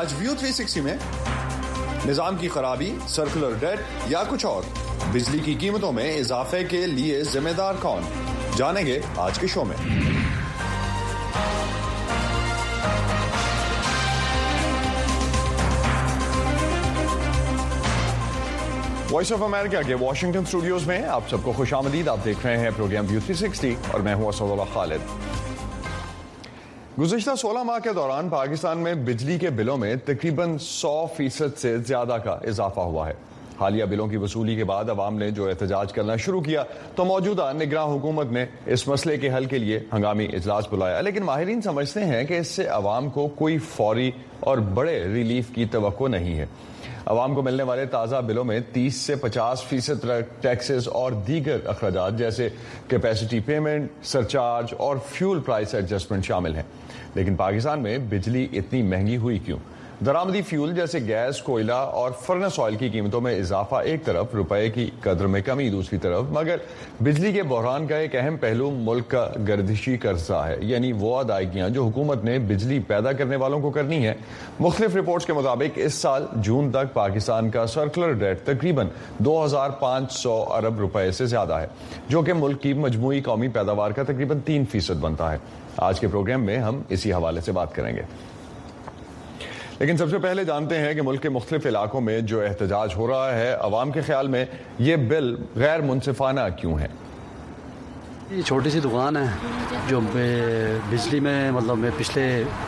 آج ویو 360 میں نظام کی خرابی، سرکولر ڈیٹ یا کچھ اور؟ بجلی کی قیمتوں میں اضافے کے لیے ذمہ دار کون؟ جانیں گے آج کے شو میں۔ وائس آف امریکہ کے واشنگٹن اسٹوڈیوز میں آپ سب کو خوش آمدید۔ آپ دیکھ رہے ہیں پروگرام ویو 360 اور میں ہوں اسد اللہ خالد۔ گزشتہ 16 ماہ کے دوران پاکستان میں بجلی کے بلوں میں تقریباً 100% سے زیادہ کا اضافہ ہوا ہے۔ حالیہ بلوں کی وصولی کے بعد عوام نے جو احتجاج کرنا شروع کیا تو موجودہ نگراں حکومت نے اس مسئلے کے حل کے لیے ہنگامی اجلاس بلایا، لیکن ماہرین سمجھتے ہیں کہ اس سے عوام کو کوئی فوری اور بڑے ریلیف کی توقع نہیں ہے۔ عوام کو ملنے والے تازہ بلوں میں 30 سے 50% ٹیکسز اور دیگر اخراجات جیسے کیپیسٹی پیمنٹ، سرچارج اور فیول پرائس ایڈجسٹمنٹ شامل ہیں۔ لیکن پاکستان میں بجلی اتنی مہنگی ہوئی کیوں؟ درآمدی فیول جیسے گیس، کوئلہ اور فرنس آئل کی قیمتوں میں اضافہ ایک طرف، روپے کی قدر میں کمی دوسری طرف، مگر بجلی کے بحران کا ایک اہم پہلو ملک کا گردشی قرضہ ہے، یعنی وہ ادائیگیاں جو حکومت نے بجلی پیدا کرنے والوں کو کرنی ہے۔ مختلف رپورٹس کے مطابق اس سال جون تک پاکستان کا سرکولر ڈیٹ تقریباً 2500 ارب روپے سے زیادہ ہے، جو کہ ملک کی مجموعی قومی پیداوار کا تقریباً 3% بنتا ہے۔ آج کے پروگرام میں ہم اسی حوالے سے بات کریں گے، لیکن سب سے پہلے جانتے ہیں کہ ملک کے مختلف علاقوں میں جو احتجاج ہو رہا ہے، عوام کے خیال میں یہ بل غیر منصفانہ کیوں ہے؟ یہ چھوٹی سی دکان ہے جو بجلی میں مطلب میں پچھلے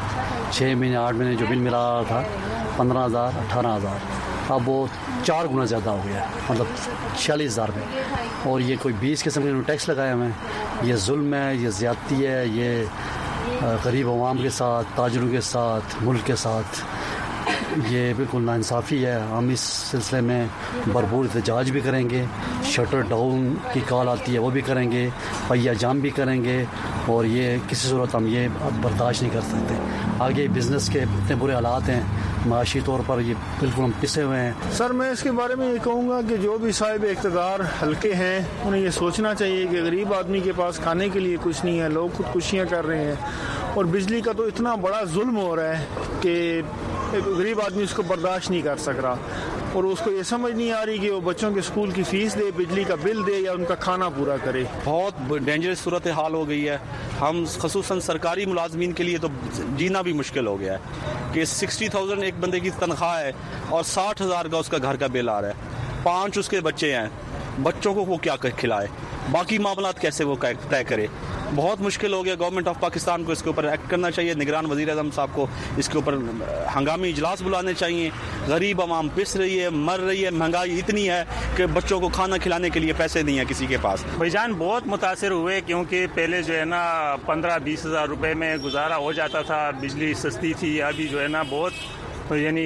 6 مہینے 8 مہینے جو بل ملا رہا تھا 15,000 18,000، اب وہ 4 گنا زیادہ ہو گیا، مطلب 46,000 میں۔ اور یہ کوئی 20 قسم کے ٹیکس لگائے ہوئے ہیں۔ یہ ظلم ہے، یہ زیادتی ہے، یہ غریب عوام کے ساتھ، تاجروں کے ساتھ، ملک کے ساتھ یہ بالکل ناانصافی ہے۔ ہم اس سلسلے میں بھرپور احتجاج بھی کریں گے، شٹر ڈاؤن کی کال آتی ہے وہ بھی کریں گے، پہیہ جام بھی کریں گے، اور یہ کسی صورت ہم یہ برداشت نہیں کر سکتے۔ آگے بزنس کے اتنے برے حالات ہیں، معاشی طور پر یہ بالکل ہم پسے ہوئے ہیں۔ سر میں اس کے بارے میں یہ کہوں گا کہ جو بھی صاحب اقتدار حلقے ہیں انہیں یہ سوچنا چاہیے کہ غریب آدمی کے پاس کھانے کے لیے کچھ نہیں ہے، لوگ خودکشیاں کر رہے ہیں، اور بجلی کا تو اتنا بڑا ظلم ہو رہا ہے کہ غریب آدمی اس کو برداشت نہیں کر سک رہا، اور اس کو یہ سمجھ نہیں آ رہی کہ وہ بچوں کے اسکول کی فیس دے، بجلی کا بل دے یا ان کا کھانا پورا کرے۔ بہت ڈینجرس صورتحال ہو گئی ہے۔ ہم خصوصاً سرکاری ملازمین کے لیے تو جینا بھی مشکل ہو گیا ہے کہ 60,000 ایک بندے کی تنخواہ ہے اور 60,000 کا اس کا گھر کا بل آ رہا ہے، 5 اس کے بچے ہیں، بچوں کو وہ کیا کھلائے، باقی معاملات کیسے وہ طے کرے۔ بہت مشکل ہو گیا۔ گورنمنٹ آف پاکستان کو اس کے اوپر ایکٹ کرنا چاہیے، نگران وزیر اعظم صاحب کو اس کے اوپر ہنگامی اجلاس بلانے چاہیے۔ غریب عوام پس رہی ہے، مر رہی ہے، مہنگائی اتنی ہے کہ بچوں کو کھانا کھلانے کے لیے پیسے نہیں ہیں کسی کے پاس۔ بھائی جان بہت متاثر ہوئے، کیونکہ پہلے جو ہے نا 15-20 ہزار روپے میں گزارا ہو جاتا تھا، بجلی سستی تھی۔ ابھی جو ہے نا بہت یعنی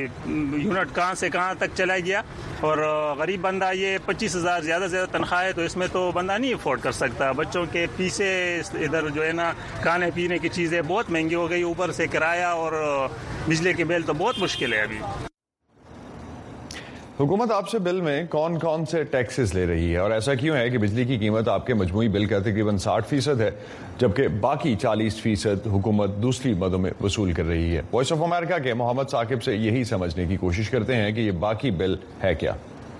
یونٹ کہاں سے کہاں تک چلا گیا، اور غریب بندہ یہ 25,000 زیادہ سے زیادہ تنخواہ ہے تو اس میں تو بندہ نہیں افورڈ کر سکتا۔ بچوں کے پیسے ادھر جو ہے نا کھانے پینے کی چیزیں بہت مہنگی ہو گئی، اوپر سے کرایہ اور بجلی کے بل تو بہت مشکل ہے ابھی۔ حکومت آپ سے بل میں کون کون سے ٹیکسز لے رہی ہے، اور ایسا کیوں ہے کہ بجلی کی قیمت آپ کے مجموعی بل کا تقریباً 60% ہے، جبکہ باقی 40% حکومت دوسری مدوں میں وصول کر رہی ہے؟ وائس آف امریکہ کے محمد ثاقب سے یہی سمجھنے کی کوشش کرتے ہیں کہ یہ باقی بل ہے کیا۔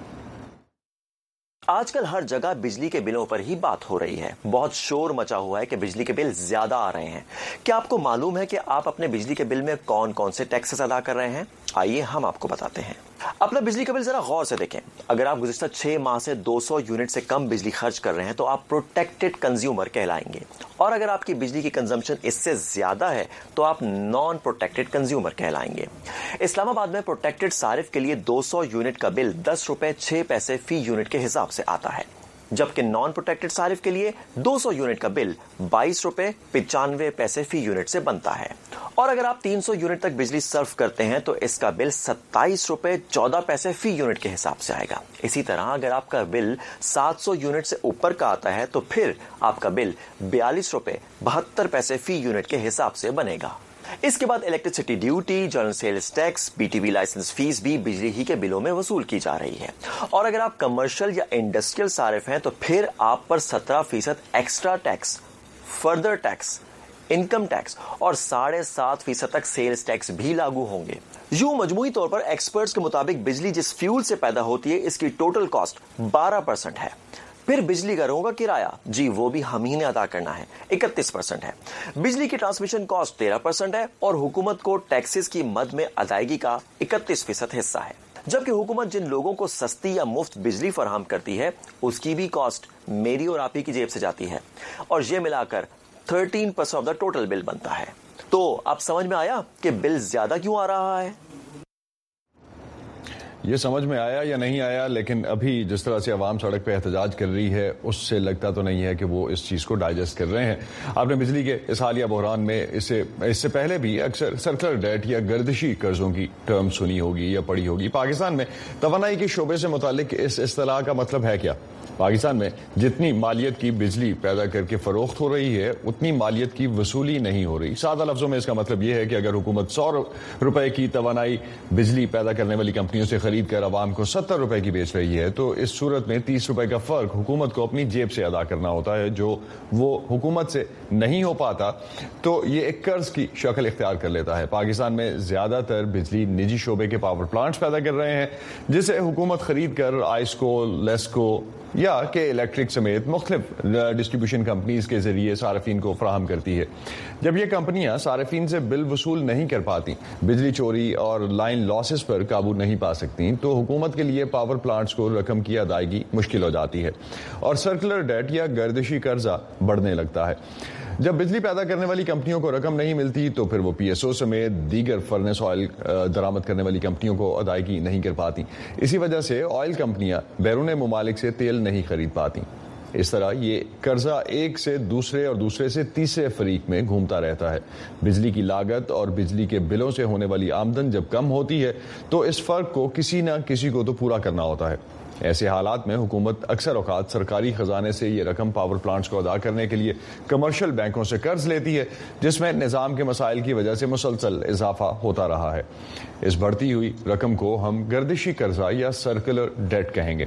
آج کل ہر جگہ بجلی کے بلوں پر ہی بات ہو رہی ہے۔ بہت شور مچا ہوا ہے کہ بجلی کے بل زیادہ آ رہے ہیں۔ کیا آپ کو معلوم ہے کہ آپ اپنے بجلی کے بل میں کون کون سے ٹیکسز ادا کر رہے ہیں؟ آئیے ہم آپ کو بتاتے ہیں۔ اپنا بجلی کا بل ذرا غور سے دیکھیں۔ اگر آپ گزشتہ 6 ماہ سے 200 یونٹ سے کم بجلی خرچ کر رہے ہیں تو آپ پروٹیکٹڈ کنزیومر کہلائیں گے، اور اگر آپ کی بجلی کی کنزمپشن اس سے زیادہ ہے تو آپ نان پروٹیکٹڈ کنزیومر کہلائیں گے۔ اسلام آباد میں پروٹیکٹڈ صارف کے لیے 200 یونٹ کا بل 10 روپے 6 پیسے فی یونٹ کے حساب سے آتا ہے، جبکہ نان پروٹیکٹڈ صارف کے لیے 200 یونٹ کا بل 22 روپے 95 پیسے فی یونٹ سے بنتا ہے، اور اگر آپ 300 یونٹ تک بجلی صرف کرتے ہیں تو اس کا بل 27 روپے 14 پیسے فی یونٹ کے حساب سے آئے گا۔ اسی طرح اگر آپ کا بل 700 یونٹ سے اوپر کا آتا ہے تو پھر آپ کا بل 42 روپے 72 پیسے فی یونٹ کے حساب سے بنے گا۔ اس کے بعد الیکٹریسٹی ڈیوٹی، جنرل سیلز ٹیکس، بی ٹی وی لائسنس فیس بھی بجلی ہی کے بلوں میں وصول کی جا رہی ہے، اور اگر آپ کمرشل یا انڈسٹریل صارف ہیں تو پھر آپ پر 17% ایکسٹرا ٹیکس، فردر ٹیکس، income tax और 7.5% तक sales tax भी लागू होंगे। यूं मजमूई तौर पर एक्सपर्ट्स के मुताबिक बिजली जिस फ्यूल से पैदा होती है इसकी टोटल कॉस्ट 12% है। फिर बिजली घरों का किराया, जी वो भी हम ही ने अदा करना है, 31% है। बिजली की ट्रांसमिशन कॉस्ट 13% है और हुकूमत को टैक्सेस की मद में अदायगी का 31% हिस्सा है। जबकि हुकूमत जिन लोगों को सस्ती या मुफ्त बिजली फराहम करती है उसकी भी कॉस्ट मेरी और आप ही की जेब से जाती है और ये मिलाकर 13% ऑफ द टोटल बिल बनता है। तो अब समझ में आया कि बिल ज्यादा क्यों आ रहा है? ये समझ में आया या नहीं आया, लेकिन अभी जिस तरह से अवाम सड़क पे एहतजाज कर रही है उससे लगता तो नहीं है कि वो इस चीज़ को डाइजेस्ट कर रहे हैं। आपने बिजली के इस हालिया बहरान में इससे पहले भी अक्सर सर्कुलर डेट या गर्दिशी कर्जों की टर्म सुनी होगी या पढ़ी होगी। पाकिस्तान में तवानाई के शोबे से मुतालिक इस इस्तिलाह का मतलब है क्या? पाकिस्तान में जितनी मालियत की बिजली पैदा करके फरोख्त हो रही है उतनी मालियत की वसूली नहीं हो रही। सादा लफ्जों में इसका मतलब यह है कि अगर हुकूमत 100 रुपए की तवानाई बिजली पैदा करने वाली कंपनियों से खरीद कर आवाम को 70 रुपए की बेच रही है तो इस सूरत में 30 रुपए का फर्क हुकूमत को अपनी जेब से अदा करना होता है, जो वो हुकूमत से नहीं हो पाता तो ये एक कर्ज की शक्ल इख्तियार कर लेता है। पाकिस्तान में ज्यादातर बिजली निजी शोबे के पावर प्लांट्स पैदा कर रहे हैं जिसे हुकूमत खरीद कर आइस्को, लेस्को या के इलेक्ट्रिक समेत मुख्तलिफ डिस्ट्रीब्यूशन कंपनीज के जरिए सार्फिन को फराहम करती है। जब ये कंपनियां सार्फिन से बिल वसूल नहीं कर पाती, बिजली चोरी और लाइन लॉसेस पर काबू नहीं पा सकती तो हुकूमत के लिए पावर प्लांट्स को रकम की अदायगी मुश्किल हो जाती है और सर्कुलर डेट या गर्दिशी कर्जा बढ़ने लगता है। जब बिजली पैदा करने वाली कंपनियों को रकम नहीं मिलती तो फिर वो पीएसओ समेत दीगर फर्नेस ऑयल दरामद करने वाली कंपनियों को अदायगी नहीं कर पाती। इसी वजह से ऑयल कंपनियां बैरून मुमालिक से तेल नहीं खरीद पाती। इस तरह ये कर्जा एक से दूसरे और दूसरे से तीसरे फरीक में घूमता रहता है। बिजली की लागत और बिजली के बिलों से होने वाली आमदन जब कम होती है तो इस फर्क को किसी न किसी को तो पूरा करना होता है। ऐसे हालात में हुकूमत अक्सर औकात सरकारी खजाने से ये रकम पावर प्लांट्स को अदा करने के लिए कमर्शियल बैंकों से कर्ज लेती है, जिसमें निज़ाम के मसाइल की वजह से मुसलसल इजाफा होता रहा है। इस बढ़ती हुई रकम को हम गर्दिशी कर्जा या सर्कुलर डेट कहेंगे।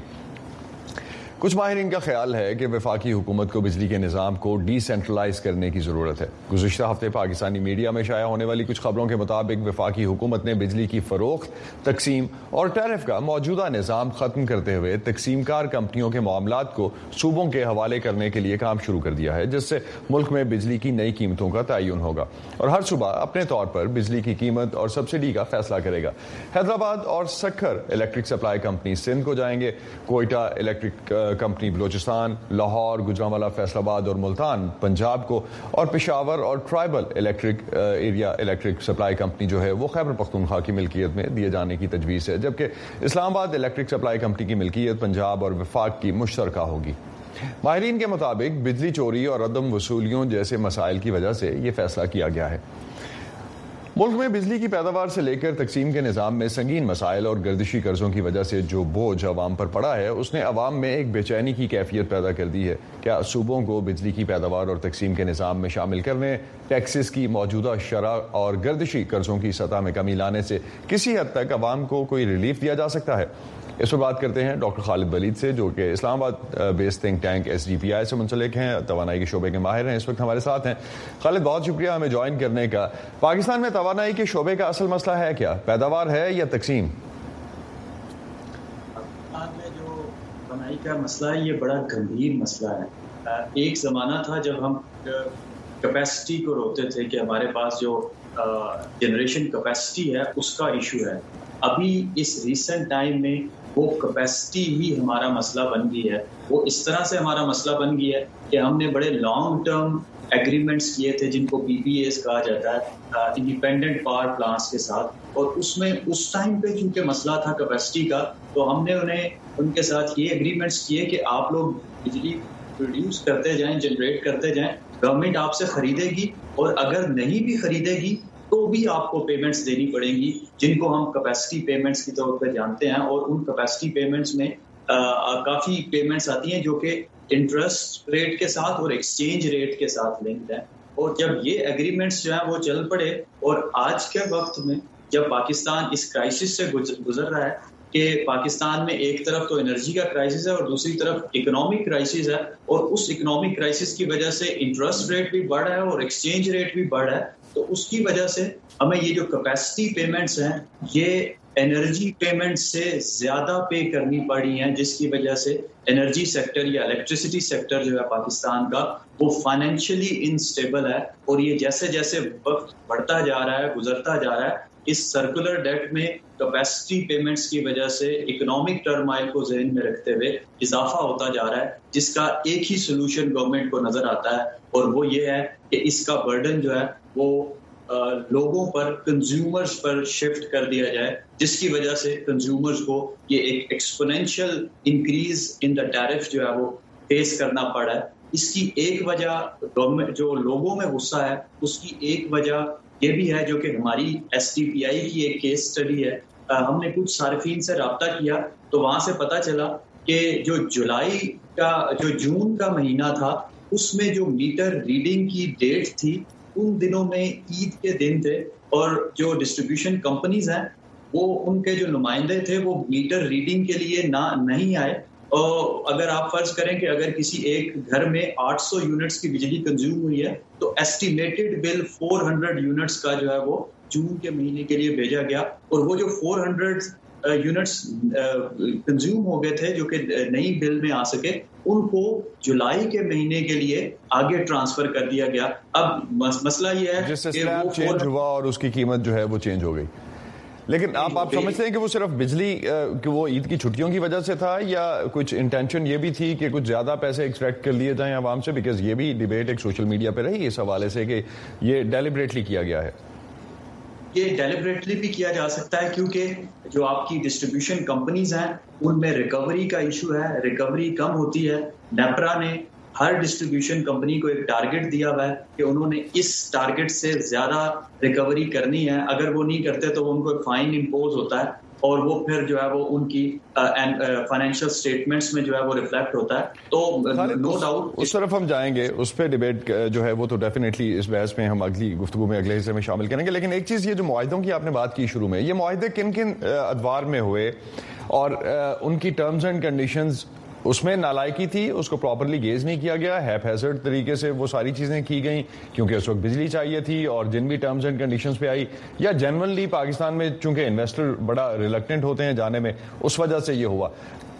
कुछ माहिरीन का ख्याल है कि वफाकी हुकूमत को बिजली के निज़ाम को डिसेंट्रलाइज करने की ज़रूरत है। गुज़िश्ता हफ्ते पाकिस्तानी मीडिया में शाया होने वाली कुछ खबरों के मुताबिक वफाकी हुकूमत ने बिजली की फरोख्त, तकसीम और टैरिफ का मौजूदा निज़ाम ख़त्म करते हुए तकसीमकार कंपनियों के मामलात को सूबों के हवाले करने के लिए काम शुरू कर दिया है, जिससे मुल्क में बिजली की नई कीमतों का तयन होगा और हर सूबा अपने तौर पर बिजली की कीमत और सब्सिडी का फैसला करेगा। हैदराबाद और Sukkur electric supply company Sindh को जाएंगे, कोयटा इलेक्ट्रिक कंपनी बलोचिस्तान, लाहौर, गुजरांवाला, फैसलाबाद और मुल्तान पंजाब को और पेशावर और tribal electric area electric supply company जो है वो खैबर पख्तूनख्वा की मिल्कियत में दिए जाने की तजवीज़ है, जबकि इस्लामाबाद इलेक्ट्रिक सप्लाई कंपनी की मिल्कियत पंजाब और वफाक की मुश्तरका होगी। माहिरीन के मुताबिक बिजली चोरी और अदम वसूलियों जैसे मसाइल की वजह से ये फैसला किया गया है। मुल्क में बिजली की पैदावार से लेकर तकसीम के निज़ाम में संगीन मसाइल और गर्दिशी कर्जों की वजह से जो बोझ अवाम पर पड़ा है उसने अवाम में एक बेचैनी की कैफियत पैदा कर दी है। क्या सूबों को बिजली की पैदावार और तकसीम के निज़ाम में शामिल करने, टैक्सेस की मौजूदा शरह और गर्दिशी कर्जों की सतह में कमी लाने से किसी हद तक अवाम को कोई रिलीफ दिया जा सकता है? इस पर बात करते हैं डॉक्टर खालिद वलीद से, जो कि Islamabad based think tank SDPI से मुंसलिक हैं, तवानाई के शोबे के माहिर हैं, इस वक्त हमारे साथ हैं। खालिद, बहुत शुक्रिया हमें ज्वाइन करने का। पाकिस्तान में तवानाई के शोबे का असल मसला है क्या? पैदावार है या तकसीम? पाकिस्तान में जो तवानाई का मसला है ये बड़ा गंभीर मसला है। एक ज़माना था जब हम कैपेसिटी को रोकते थे कि हमारे पास जो जनरेशन कैपेसिटी है उसका इशू है। अभी इस रिसेंट टाइम में वो कैपेसिटी ही हमारा मसला बन गई है। वो इस तरह से हमारा मसला बन गया है कि हमने बड़े लॉन्ग टर्म एग्रीमेंट्स किए थे जिनको PPAs कहा जाता है, इंडिपेंडेंट पावर प्लांट्स के साथ, और उसमें उस टाइम पे चूंकि मसला था कैपेसिटी का तो हमने उनके साथ ये एग्रीमेंट्स किए कि आप लोग बिजली प्रोड्यूस करते जाएं, जनरेट करते जाएं, गवर्नमेंट आपसे खरीदेगी और अगर नहीं भी खरीदेगी तो भी आपको पेमेंट्स देनी पड़ेंगी, जिनको हम कैपेसिटी पेमेंट्स के तौर पर जानते हैं। और उन कैपेसिटी पेमेंट्स में काफ़ी पेमेंट्स आती हैं जो कि इंटरेस्ट रेट के साथ और एक्सचेंज रेट के साथ लिंक्ड है। और जब ये एग्रीमेंट्स जो हैं वो चल पड़े और आज के वक्त में जब पाकिस्तान इस क्राइसिस से गुजर रहा है کہ پاکستان میں ایک طرف تو انرجی کا کرائسس ہے اور دوسری طرف اکنامک کرائسس ہے, اور اس اکنامک کرائسس کی وجہ سے انٹرسٹ ریٹ بھی بڑھ رہا ہے اور ایکسچینج ریٹ بھی بڑھ رہا ہے. تو اس کی وجہ سے ہمیں یہ جو کیپیسٹی پیمنٹس ہیں یہ انرجی پیمنٹ سے زیادہ پے کرنی پڑی ہیں, جس کی وجہ سے انرجی سیکٹر یا الیکٹریسٹی سیکٹر جو ہے پاکستان کا وہ فائنینشلی انسٹیبل ہے. اور یہ جیسے جیسے وقت بڑھتا جا رہا ہے, گزرتا جا رہا ہے, اس سرکولر ڈیٹ میں کیپیسٹی پیمنٹس کی وجہ سے اکنامک ٹرمائل کو ذہن میں رکھتے ہوئے اضافہ ہوتا جا رہا ہے, جس کا ایک ہی سولوشن گورنمنٹ کو نظر آتا ہے, اور وہ یہ ہے کہ اس کا برڈن جو ہے وہ لوگوں پر, کنزیومرز پر شفٹ کر دیا جائے, جس کی وجہ سے کنزیومرز کو یہ ایک ایکسپونینشیل انکریز ان دا ٹیرف جو ہے وہ فیس کرنا پڑا ہے. اس کی ایک وجہ گورنمنٹ جو لوگوں میں غصہ ہے اس کی ایک وجہ یہ بھی ہے, جو کہ ہماری ایس ٹی پی آئی کی ایک کیس اسٹڈی ہے. ہم نے کچھ صارفین سے رابطہ کیا تو وہاں سے پتہ چلا کہ جو جون کا مہینہ تھا اس میں جو میٹر ریڈنگ کی ڈیٹ تھی ان دنوں میں عید کے دن تھے, اور جو ڈسٹریبیوشن کمپنیز ہیں وہ ان کے جو نمائندے تھے وہ میٹر ریڈنگ کے لیے نہیں آئے. اور اگر آپ فرض کریں کہ اگر کسی ایک گھر میں 800 یونٹس کی بجلی کنزیوم ہوئی ہے تو ایسٹیمیٹڈ بل 400 یونٹس کا جو ہے وہ جون کے مہینے کے لیے بھیجا گیا, اور وہ جو 400 یونٹس کنزیوم ہو گئے تھے جو کہ نئی بل میں آ سکے, ان کو جولائی کے مہینے کے لیے آگے ٹرانسفر کر دیا گیا. اب مسئلہ یہ ہے جس سے سلیب چینج ہوا اور اس کی قیمت جو ہے وہ چینج ہو گئی. لیکن آپ سمجھتے ہیں کہ وہ صرف بجلی کہ وہ عید کی چھٹیوں کی وجہ سے تھا, یا کچھ انٹینشن یہ بھی تھی کہ کچھ زیادہ پیسے ایکسٹریکٹ کر لیے جائیں عوام سے؟ بیکاز یہ بھی ڈیبیٹ ایک سوشل میڈیا پہ رہی اس حوالے سے کہ یہ ڈیلیبریٹلی کیا گیا ہے. یہ ڈیلیبریٹلی بھی کیا جا سکتا ہے کیونکہ جو آپ کی ڈسٹریبیوشن کمپنیز ہیں ان میں ریکوری کا ایشو ہے, ریکوری کم ہوتی ہے. نیپرا نے ہر ڈسٹریبیوشن کمپنی کو ایک ٹارگٹ دیا ہوا ہے کہ انہوں نے اس ٹارگٹ سے زیادہ ریکوری کرنی ہے, اگر وہ نہیں کرتے تو ان کو ایک فائن امپوز ہوتا ہے, اور وہ پھر جو ہے وہ ان کی فائنینشیل سٹیٹمنٹس میں جو ہے وہ ریفلیکٹ ہوتا ہے. تو نو ڈاؤٹ اس طرف ہم جائیں گے, اس پہ ڈیبیٹ جو ہے وہ تو ڈیفینیٹلی اس بحث میں ہم اگلی گفتگو میں اگلے حصے میں شامل کریں گے. لیکن ایک چیز, یہ جو معاہدوں کی آپ نے بات کی شروع میں, یہ معاہدے کن کن ادوار میں ہوئے اور ان کی ٹرمز اینڈ کنڈیشنز, اس میں نالائکی تھی, اس کو پراپرلی گیز نہیں کیا گیا, ہیپ ہیزرڈ طریقے سے وہ ساری چیزیں کی گئیں کیونکہ اس وقت بجلی چاہیے تھی اور جن بھی ٹرمز اینڈ کنڈیشنز پہ آئی, یا جنرلی پاکستان میں چونکہ انویسٹر بڑا ریلکٹنٹ ہوتے ہیں جانے میں, اس وجہ سے یہ ہوا؟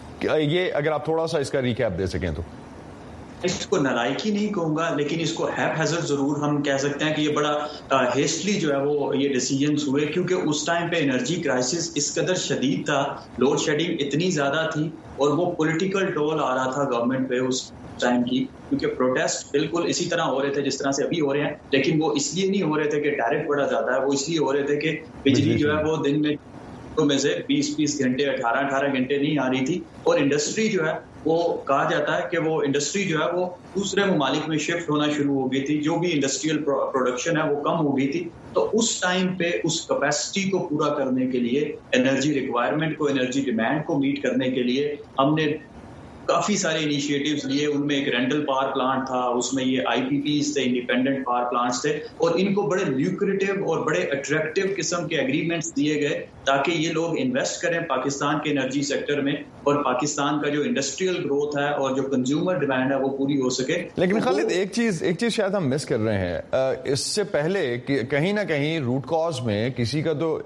یہ اگر آپ تھوڑا سا اس کا ریکیپ دے سکیں تو. اس کو نالائکی نہیں کہوں گا, لیکن اس کو ہیپ ہیزرڈ ضرور ہم کہہ سکتے ہیں کہ یہ بڑا ہیسٹلی جو ہے وہ یہ ڈیسیجنز ہوئے, کیونکہ اس ٹائم پہ انرجی کرائسس اس قدر شدید تھا, لوڈ شیڈنگ اتنی زیادہ تھی, اور وہ پولیٹیکل ٹول آ رہا تھا گورنمنٹ پہ اس ٹائم کی, کیونکہ پروٹیسٹ بالکل اسی طرح ہو رہے تھے جس طرح سے ابھی ہو رہے ہیں, لیکن وہ اس لیے نہیں ہو رہے تھے کہ ٹیرف بڑا زیادہ ہے, وہ اس لیے ہو رہے تھے کہ بجلی جو ہے وہ دن میں سے 20 گھنٹے 18 گھنٹے نہیں آ رہی تھی, اور انڈسٹری جو ہے وہ کہا جاتا ہے کہ وہ انڈسٹری جو ہے وہ دوسرے ممالک میں شفٹ ہونا شروع ہو گئی تھی, جو بھی انڈسٹریل پروڈکشن ہے وہ کم ہو گئی تھی. تو اس ٹائم پہ اس کیپیسٹی کو پورا کرنے کے لیے, انرجی ریکوائرمنٹ کو, انرجی ڈیمانڈ کو میٹ کرنے کے لیے ہم نے کافی سارے انیشیٹیوز لیے. ان میں ایک رینٹل پاور پلانٹ تھا, اس میں یہ آئی پی پیز تھے, انڈیپینڈنٹ پاور پلانٹس تھے, اور ان کو بڑے لیوکریٹو اور بڑے اٹریکٹیو قسم کے ایگریمنٹس دیے گئے تاکہ یہ لوگ انویسٹ کریں پاکستان کے انرجی سیکٹر میں, اور پاکستان کا جو انڈسٹریل گروتھ ہے اور جو کنزیومر ڈیمانڈ ہے وہ پوری ہو سکے. لیکن خالد ایک چیز شاید ہم مس کر رہے ہیں, اس سے پہلے کہیں نہ کہیں روٹ کاز میں کسی کا تو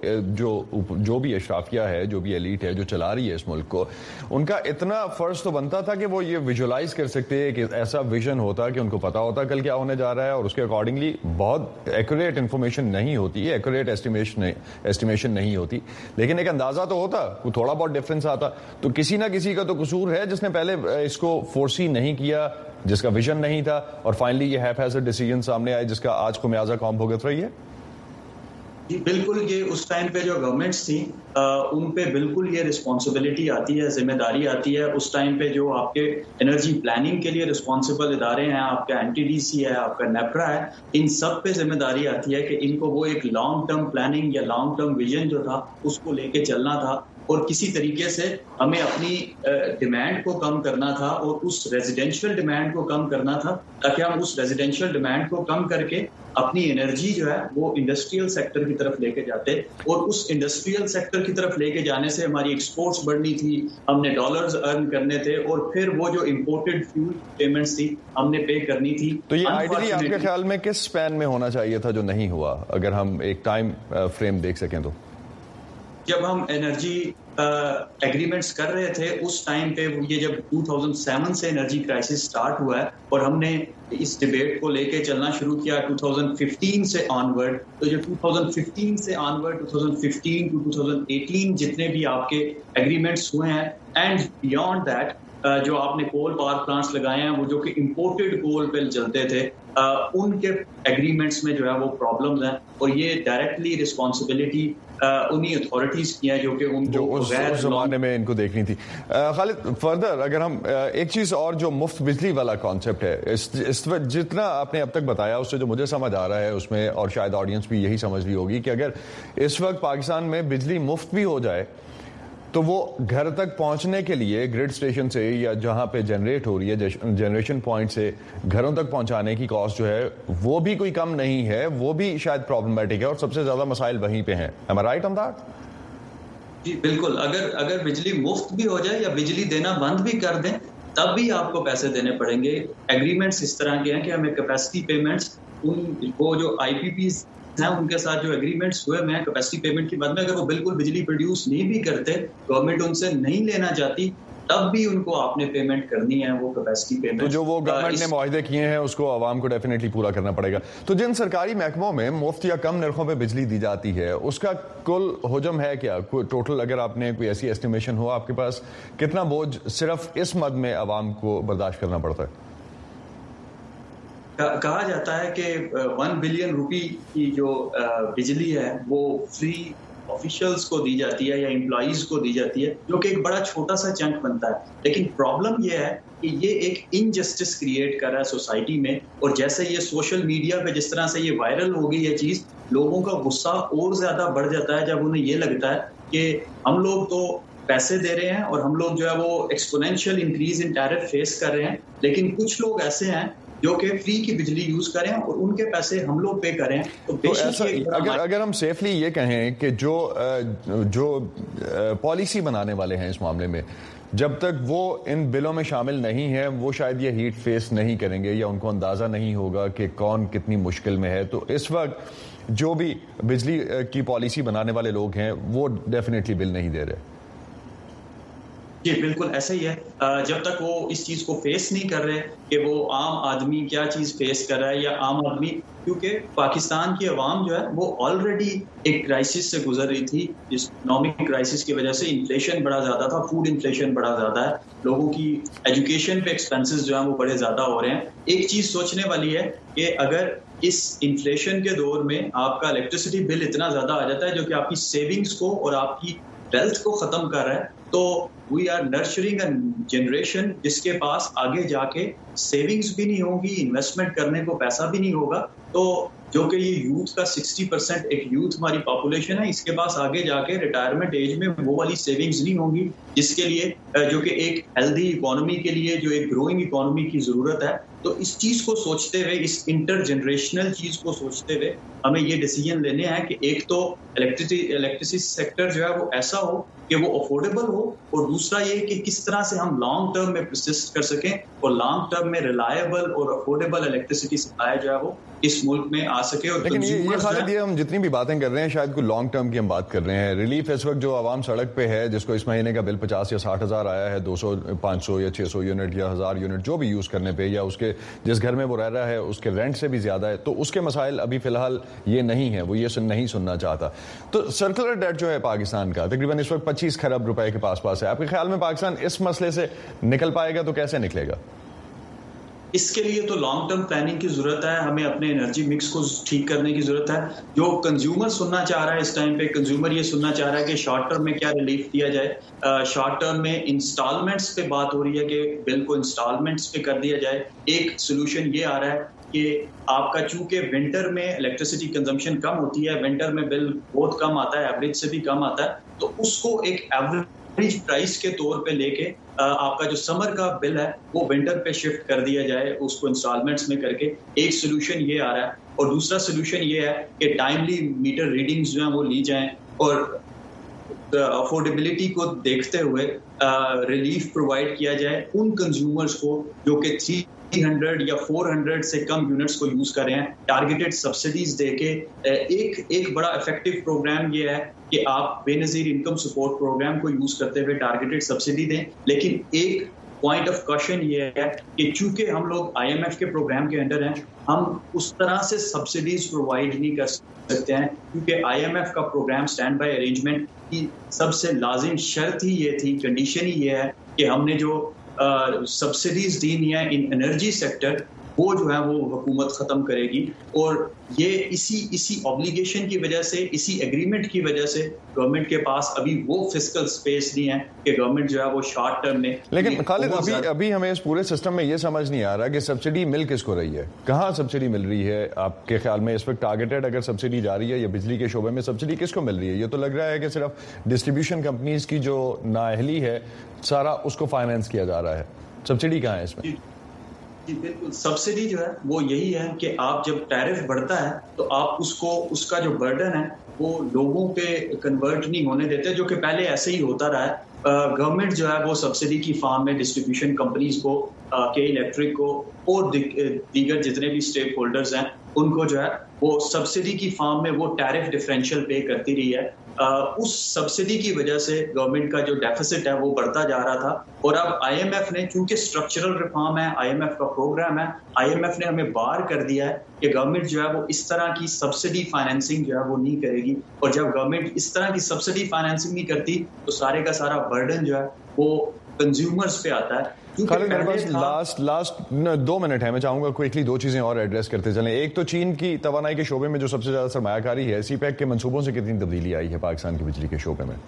جو بھی اشرافیہ ہے, جو بھی ایلیٹ ہے جو چلا رہی ہے اس ملک کو, ان کا اتنا فرض تو بنتا تھا کہ وہ یہ ویژولائز کر سکتے ہیں کہ ایسا ویژن ہوتا کہ ان کو پتا ہوتا کل کیا ہونے جا رہا ہے, اور اس کے اکارڈنگلی بہت ایکوریٹ انفارمیشن نہیں ہوتی, ایکوریٹ ایسٹیمیشن نہیں ہوتی, لیکن ایک اندازہ تو ہوتا, تھوڑا بہت ڈفرینس آتا. تو کسی نہ کسی کا تو قصور ہے جس نے پہلے اس کو فورسی نہیں کیا, جس کا ویژن نہیں تھا, اور فائنلی یہ ہیپ ہیزرڈ ڈیسیژن سامنے آئے جس کا آج خمیازہ قوم بھگت رہی ہے. جی بالکل, یہ اس ٹائم پہ جو گورنمنٹس تھیں ان پہ بالکل یہ رسپانسبلٹی آتی ہے, ذمہ داری آتی ہے. اس ٹائم پہ جو آپ کے انرجی پلاننگ کے لیے رسپانسبل ادارے ہیں, آپ کا این ٹی ڈی سی ہے, آپ کا نیپرا ہے, ان سب پہ ذمہ داری آتی ہے کہ ان کو وہ ایک لانگ ٹرم پلاننگ یا لانگ ٹرم ویژن جو تھا اس کو لے کے چلنا تھا. اور کسی طریقے سے ہمیں اپنی ڈیمانڈ کو کم کرنا تھا اور اس ریزیڈینشیل ڈیمانڈ کو کم کرنا تھا تاکہ ہم اس ریزیڈینشیل ڈیمانڈ کو کم کر کے اپنی انرجی جو ہے وہ انڈسٹریل سیکٹر کی طرف لے کے جاتے, اور اس انڈسٹریل سیکٹر کی طرف لے کے جانے سے ہماری ایکسپورٹس بڑھنی تھی, ہم نے ڈالرز ارن کرنے تھے, اور پھر وہ جو امپورٹڈ فیول پیمنٹس تھی ہم نے پے کرنی تھی. تو یہ آئیڈیلی آپ کے خیال میں کس سپین میں ہونا چاہیے تھا جو نہیں ہوا, اگر ہم ایک ٹائم فریم دیکھ سکیں تو؟ جب ہم انرجی ایگریمنٹس کر رہے تھے اس ٹائم پہ, یہ جب 2007 سے انرجی کرائسس سٹارٹ ہوا ہے اور ہم نے اس ڈیبیٹ کو لے کے چلنا شروع کیا 2015 سے آن ورڈ, تو جو 2015 سے آن ورڈ 2015 ٹو 2018 جتنے بھی آپ کے ایگریمنٹس ہوئے ہیں, اینڈ بیونڈ دیٹ جو آپ نے کول پاور پلانٹس لگائے ہیں وہ جو کہ امپورٹڈ کول پہ چلتے تھے, ان کے ایگریمنٹس میں جو ہے وہ پرابلمز ہیں, اور یہ ڈائریکٹلی رسپانسبلٹی انہی اتھارٹیز کی ہیں جو کہ ان کو اس زمانے میں ان کو دیکھنی تھی. خالد, فردر اگر ہم ایک چیز اور جو مفت بجلی والا کانسیپٹ ہے, اس جتنا آپ نے اب تک بتایا اس سے جو مجھے سمجھ آ رہا ہے اس میں, اور شاید آڈینس بھی یہی سمجھ لی ہوگی, کہ اگر اس وقت پاکستان میں بجلی مفت بھی ہو جائے تو وہ گھر تک پہنچنے کے لیے گریڈ اسٹیشن سے یا جہاں پہ جنریٹ ہو رہی ہے جنریشن پوائنٹ سے گھروں تک پہنچانے کی کاسٹ جو ہے وہ بھی کوئی کم نہیں ہے, وہ بھی شاید پرابلمٹک ہے, اور سب سے زیادہ مسائل وہیں پہ ہیں. Am I right on that? جی بالکل, اگر بجلی مفت بھی ہو جائے یا بجلی دینا بند بھی کر دیں تب بھی آپ کو پیسے دینے پڑیں گے. ایگریمنٹس اس طرح کے ہیں کہ ہمیں کیپیسٹی پیمنٹس, وہ جو آئی پی پیز ہیں ان کے ساتھ جو ایگریمنٹس ہوئے ہیں کیپیسٹی پیمنٹ کی بعد میں, اگر وہ بالکل بجلی پروڈیوس نہیں بھی کرتے, گورنمنٹ ان سے نہیں لینا چاہتی, تب بھی ان کو آپ نے پیمنٹ کرنی ہے وہ کیپیسٹی پیمنٹ. تو جو وہ گورنمنٹ نے معاہدے کیے ہیں اس کو عوام کو ڈیفینیٹلی پورا کرنا پڑے گا. تو جن سرکاری محکموں میں مفت یا کم نرخوں پہ بجلی دی جاتی ہے اس کا کل حجم ہے کیا ٹوٹل, اگر آپ نے کوئی ایسی ایسٹیمیشن ہو آپ کے پاس, کتنا بوجھ صرف اس مد میں عوام کو برداشت کرنا پڑتا ہے؟ کہا جاتا ہے کہ 1 بلین روپی کی جو بجلی ہے وہ فری آفیشلز کو دی جاتی ہے یا امپلائیز کو دی جاتی ہے, جو کہ ایک بڑا چھوٹا سا چنک بنتا ہے. لیکن پرابلم یہ ہے کہ یہ ایک انجسٹس کریٹ کر رہا ہے سوسائٹی میں, اور جیسے یہ سوشل میڈیا پہ جس طرح سے یہ وائرل ہو گئی یہ چیز, لوگوں کا غصہ اور زیادہ بڑھ جاتا ہے جب انہیں یہ لگتا ہے کہ ہم لوگ تو پیسے دے رہے ہیں اور ہم لوگ جو ہے وہ ایکسپونینشیل انکریز ان ٹیرف فیس کر رہے ہیں, لیکن کچھ لوگ ایسے ہیں جو کہ فری کی بجلی یوز کریں اور ان کے پیسے ہم لوگ پے کریں. تو اگر ہم سیفلی یہ کہیں کہ جو پالیسی بنانے والے ہیں اس معاملے میں, جب تک وہ ان بلوں میں شامل نہیں ہیں وہ شاید یہ ہیٹ فیس نہیں کریں گے, یا ان کو اندازہ نہیں ہوگا کہ کون کتنی مشکل میں ہے. تو اس وقت جو بھی بجلی کی پالیسی بنانے والے لوگ ہیں وہ ڈیفینیٹلی بل نہیں دے رہے. جی بالکل ایسا ہی ہے, جب تک وہ اس چیز کو فیس نہیں کر رہے کہ وہ عام آدمی کیا چیز فیس کر رہا ہے, یا عام آدمی, کیونکہ پاکستان کی عوام جو ہے وہ آلریڈی ایک کرائسس سے گزر رہی تھی, جس اکنامک کرائسس کی وجہ سے انفلیشن بڑا زیادہ تھا, فوڈ انفلیشن بڑا زیادہ ہے, لوگوں کی ایجوکیشن پہ ایکسپینسز جو ہیں وہ بڑے زیادہ ہو رہے ہیں. ایک چیز سوچنے والی ہے کہ اگر اس انفلیشن کے دور میں آپ کا الیکٹریسٹی بل اتنا زیادہ آ جاتا ہے جو کہ آپ کی سیونگز کو اور آپ کی ویلتھ کو ختم کر رہا ہے, تو وی آر نرچرنگ اے جنریشن جس کے پاس آگے جا کے سیونگز بھی نہیں ہوگی, انویسٹمنٹ کرنے کو پیسہ بھی نہیں ہوگا. تو جو کہ یہ یوتھ کا 60% ایک یوتھ ہماری پاپولیشن ہے, اس کے پاس آگے جا کے ریٹائرمنٹ ایج میں وہ والی سیونگز نہیں ہوں گی جس کے لیے, جو کہ ایک ہیلدی اکانومی کے لیے جو ایک گروئنگ اکانومی کی ضرورت ہے. تو اس چیز کو سوچتے ہوئے, اس انٹر جنریشنل چیز کو سوچتے ہوئے ہمیں یہ ڈیسیجن لینے ہیں کہ ایک تو الیکٹریسٹی سیکٹر جو ہے وہ ایسا ہو کہ وہ افورڈیبل ہو, اور دوسرا یہ کہ کس طرح سے ہم لانگ ٹرم میں پرسسٹ کر سکیں اور لانگ ٹرم میں ریلائبل اور افورڈیبل الیکٹریسٹی سپلائی جو ہے وہ اس ملک میں آ سکے. اور لیکن یہ خالد, یہ ہم جتنی بھی باتیں کر رہے ہیں شاید کوئی لانگ ٹرم کی ہم بات کر رہے ہیں. ریلیف اس وقت جو عوام سڑک پہ ہے, جس کو اس مہینے کا بل 50 یا 60 ہزار آیا ہے, 200 500 یا 600 یونٹ یا 1000 یونٹ جو بھی یوز کرنے پہ, یا اس کے جس گھر میں وہ رہ رہا ہے اس کے رینٹ سے بھی زیادہ ہے, تو اس کے مسائل ابھی فی الحال یہ نہیں ہے, وہ یہ نہیں سننا چاہتا. تو سرکولر ڈیٹ جو ہے پاکستان کا تقریباً اس وقت 25 خرب روپے کے پاس ہے. آپ کے خیال میں پاکستان اس مسئلے سے نکل پائے گا تو کیسے نکلے گا؟ اس کے لیے تو لانگ ٹرم پلاننگ کی ضرورت ہے, ہمیں اپنے انرجی مکس کو ٹھیک کرنے کی ضرورت ہے. جو کنزیومر سننا چاہ رہا ہے اس ٹائم پہ, کنزیومر یہ سننا چاہ رہا ہے کہ شارٹ ٹرم میں کیا ریلیف دیا جائے. شارٹ ٹرم میں انسٹالمنٹس پہ بات ہو رہی ہے کہ بل کو انسٹالمنٹس پہ کر دیا جائے. ایک سولوشن یہ آ رہا ہے کہ آپ کا چونکہ ونٹر میں الیکٹریسٹی کنزمپشن کم ہوتی ہے, ونٹر میں بل بہت کم آتا ہے, ایوریج سے بھی کم آتا ہے, تو اس کو ایک ایوریج پرائس کے طور پہ لے کے آپ کا جو سمر کا بل ہے وہ ونٹر پہ شفٹ کر دیا جائے, اس کو انسٹالمنٹس میں کر کے. ایک سولوشن یہ آ رہا ہے, اور دوسرا سولوشن یہ ہے کہ ٹائملی میٹر ریڈنگز جو ہیں وہ لی جائیں, اور افورڈیبلٹی کو دیکھتے ہوئے ریلیف پرووائڈ کیا جائے ان کنزیومرز کو جو کہ 300 یا 400 سے کم یونٹس کو یوز کر رہے ہیں. ٹارگیٹڈ سبسڈیز دے کے ایک بڑا افیکٹو پروگرام یہ ہے کہ آپ بے نظیر انکم سپورٹ پروگرام کو یوز کرتے ہوئے ٹارگیٹڈ سبسڈی دیں. لیکن ایک پوائنٹ آف کوشچن یہ ہے کہ چونکہ ہم لوگ آئی ایم ایف کے پروگرام کے انڈر ہیں, ہم اس طرح سے سبسڈیز پرووائڈ نہیں کر سکتے ہیں, کیونکہ آئی ایم ایف کا پروگرام اسٹینڈ بائی ارینجمنٹ کی سب سے لازم شرط ہی یہ تھی, کنڈیشن ہی یہ ہے کہ ہم نے جو سبسڈیز دینی ہے ان انرجی سیکٹر وہ جو ہے وہ حکومت ختم کرے گی. اور یہ اسی اوبلیگیشن کی وجہ سے, اسی ایگریمنٹ کی وجہ سے گورنمنٹ کے پاس ابھی وہ فسکل سپیس نہیں ہے کہ گورنمنٹ جو ہے وہ شارٹ ٹرم میں. لیکن خالد ابھی ہمیں اس پورے سسٹم میں یہ سمجھ نہیں آ رہا کہ سبسڈی مل کس کو رہی ہے, کہاں سبسڈی مل رہی ہے آپ کے خیال میں اس وقت؟ ٹارگیٹڈ اگر سبسڈی جا رہی ہے یا بجلی کے شعبے میں سبسڈی کس کو مل رہی ہے؟ یہ تو لگ رہا ہے کہ صرف ڈسٹریبیوشن کمپنیز کی جو نااہلی ہے سارا اس کو فائنینس کیا جا رہا ہے. سبسڈی کہاں ہے اس میں؟ جی بالکل, سبسڈی جو ہے وہ یہی ہے کہ آپ جب ٹیرف بڑھتا ہے تو آپ اس کا جو برڈن ہے وہ لوگوں پہ کنورٹ نہیں ہونے دیتے, جو کہ پہلے ایسے ہی ہوتا رہا ہے. گورنمنٹ جو ہے وہ سبسڈی کی فارم میں ڈسٹریبیوشن کمپنیز کو, کے الیکٹرک کو اور دیگر جتنے بھی اسٹیک ہولڈرز ہیں ان کو جو ہے وہ سبسڈی کی فارم میں وہ ٹیرف ڈفرینشیل پے کرتی رہی ہے. اس سبسڈی کی وجہ سے گورنمنٹ کا جو ڈیفیسٹ ہے وہ بڑھتا جا رہا تھا, اور اب آئی ایم ایف نے, چونکہ اسٹرکچرل ریفارم ہے, آئی ایم ایف کا پروگرام ہے, آئی ایم ایف نے ہمیں بار کر دیا ہے کہ گورنمنٹ جو ہے وہ اس طرح کی سبسڈی فائنینسنگ جو ہے وہ نہیں کرے گی. اور جب گورنمنٹ اس طرح کی سبسڈی فائنینسنگ نہیں کرتی تو سارے کا سارا برڈن جو ہے وہ کنزیومرز پہ آتا ہے. خالد میرے پاس لاسٹ 2 منٹ ہے, میں چاہوں گا کوئکلی 2 چیزیں اور ایڈریس کرتے چلیں. ایک تو چین کی توانائی کے شعبے میں جو سب سے زیادہ سرمایہ کاری ہے, سی پیک کے منصوبوں سے کتنی تبدیلی آئی ہے پاکستان کی بجلی کے شعبے میں؟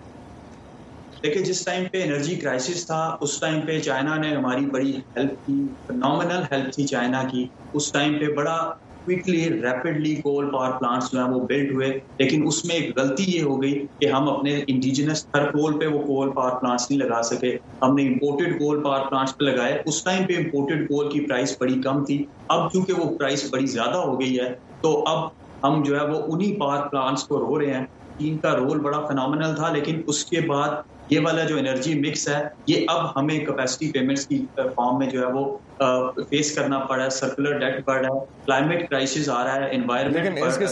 دیکھیں, جس ٹائم پہ انرجی کرائسس تھا اس ٹائم پہ چائنا نے ہماری بڑی ہیلپ کی, فنامنل ہیلپ تھی چائنا کی. اس ٹائم پہ بڑا کوئکلی ریپڈلی کول پاور پلانٹس جو ہیں وہ بلڈ ہوئے, لیکن اس میں ایک غلطی یہ ہو گئی کہ ہم اپنے انڈیجنس ہر کول پہ وہ کول پاور پلانٹس نہیں لگا سکے, ہم نے امپورٹڈ کول پاور پلانٹس پہ لگائے. اس ٹائم پہ امپورٹڈ کول کی پرائس بڑی کم تھی, اب چونکہ وہ پرائس بڑی زیادہ ہو گئی ہے تو اب ہم جو ہے وہ انہی پاور پلانٹس کو رو رہے ہیں. چین کا رول بڑا فنامنل تھا, لیکن اس کے بعد یہ والا جو انرجی مکس ہے یہ اب ہمیں کیپیسٹی پیمنٹس کی فارم میں جو ہے وہ فیس کرنا پڑا ہے. سرکولر ڈیٹ بڑھ رہا ہے, کلائمیٹ کرائسس آ رہا ہے, انوائرمنٹ.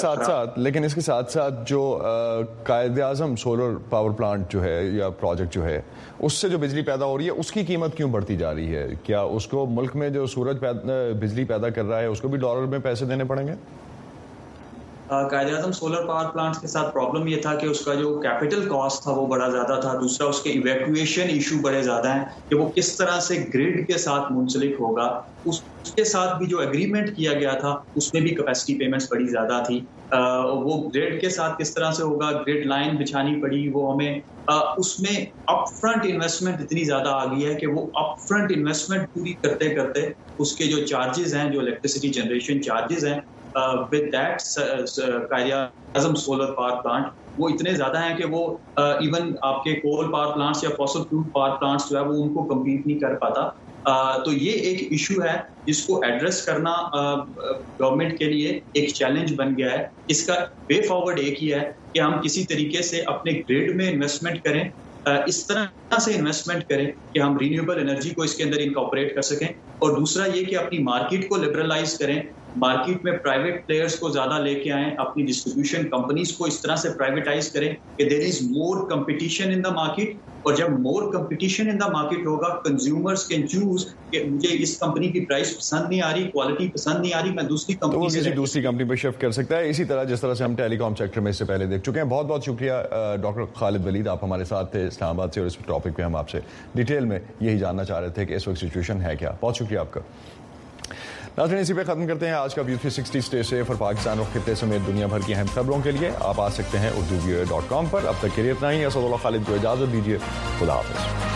لیکن اس کے ساتھ ساتھ جو قائد اعظم سولر پاور پلانٹ جو ہے یا پروجیکٹ جو ہے, اس سے جو بجلی پیدا ہو رہی ہے اس کی قیمت کیوں بڑھتی جا رہی ہے؟ کیا اس کو ملک میں جو سورج بجلی پیدا کر رہا ہے اس کو بھی ڈالر میں پیسے دینے پڑیں گے؟ قائد اعظم سولر پاور پلانٹس کے ساتھ پرابلم یہ تھا کہ اس کا جو کیپٹل کاسٹ تھا وہ بڑا زیادہ تھا. دوسرا اس کے ایویکویشن ایشو بڑے زیادہ ہیں کہ وہ کس طرح سے گریڈ کے ساتھ منسلک ہوگا. اس کے ساتھ بھی جو ایگریمنٹ کیا گیا تھا اس میں بھی کیپیسٹی پیمنٹس بڑی زیادہ تھی. وہ گریڈ کے ساتھ کس طرح سے ہوگا, گریڈ لائن بچھانی پڑی, وہ ہمیں اس میں اپ فرنٹ انویسٹمنٹ اتنی زیادہ آ گئی ہے کہ وہ اپ فرنٹ انویسٹمنٹ پوری کرتے کرتے اس کے جو چارجز ہیں, جو الیکٹریسٹی جنریشن چارجز ہیں with that قائد اعظم سولر پاور پلانٹ وہ اتنے زیادہ ہیں کہ وہ ایون آپ کے کول پاور پلانٹس یا فاسل فیول پاور پلانٹس جو ہے وہ ان کو کمپیٹ نہیں کر پاتا. تو یہ ایک ایشو ہے جس کو ایڈریس کرنا گورنمنٹ کے لیے ایک چیلنج بن گیا ہے. اس کا وے فارورڈ ایک ہی ہے کہ ہم کسی طریقے سے اپنے گریڈ میں انویسٹمنٹ کریں, اس طرح سے انویسٹمنٹ کریں کہ ہم رینیویبل انرجی کو اس کے اندر انکارپوریٹ کر سکیں. اور دوسرا یہ کہ اپنی مارکیٹ کو لبرلائز کریں, مارکیٹ میں پرائیویٹ پلیئرز کو زیادہ لے کے آئیں, اپنی ڈسٹریبیوشن کمپنیز کو اس طرح سے پرائیویٹائز کریں کہ دیر از مور کمپٹیشن ان دا مارکیٹ. اور جب مور کمپٹیشن ان دا مارکیٹ ہوگا, کنزیومرز کین چوز کہ مجھے اس کمپنی کی پرائس پسند نہیں آ رہی, کوالٹی پسند نہیں آ رہی, میں دوسری کمپنی پہ شفٹ کر سکتا ہے. اسی طرح جس طرح سے ہم ٹیلی کام سیکٹر میں اس سے پہلے دیکھ چکے ہیں. بہت بہت شکریہ ڈاکٹر خالد ولید, آپ ہمارے ساتھ تھے اسلام آباد سے, اور اس ٹاپک پہ ہم آپ سے ڈیٹیل میں یہی جاننا چاہ رہے تھے کہ اس وقت سچویشن ہے کیا. بہت شکریہ آپ کا. ناظرین, اسی پہ ختم کرتے ہیں آج کا ویو 360. اسٹے سیف, اور پاکستان اور خطے سمیت دنیا بھر کی اہم خبروں کے لیے آپ آ سکتے ہیں urduvoa.com پر. اب تک کے لیے اتنا ہی. اسد اللہ خالد کو اجازت دیجیے. خدا حافظ.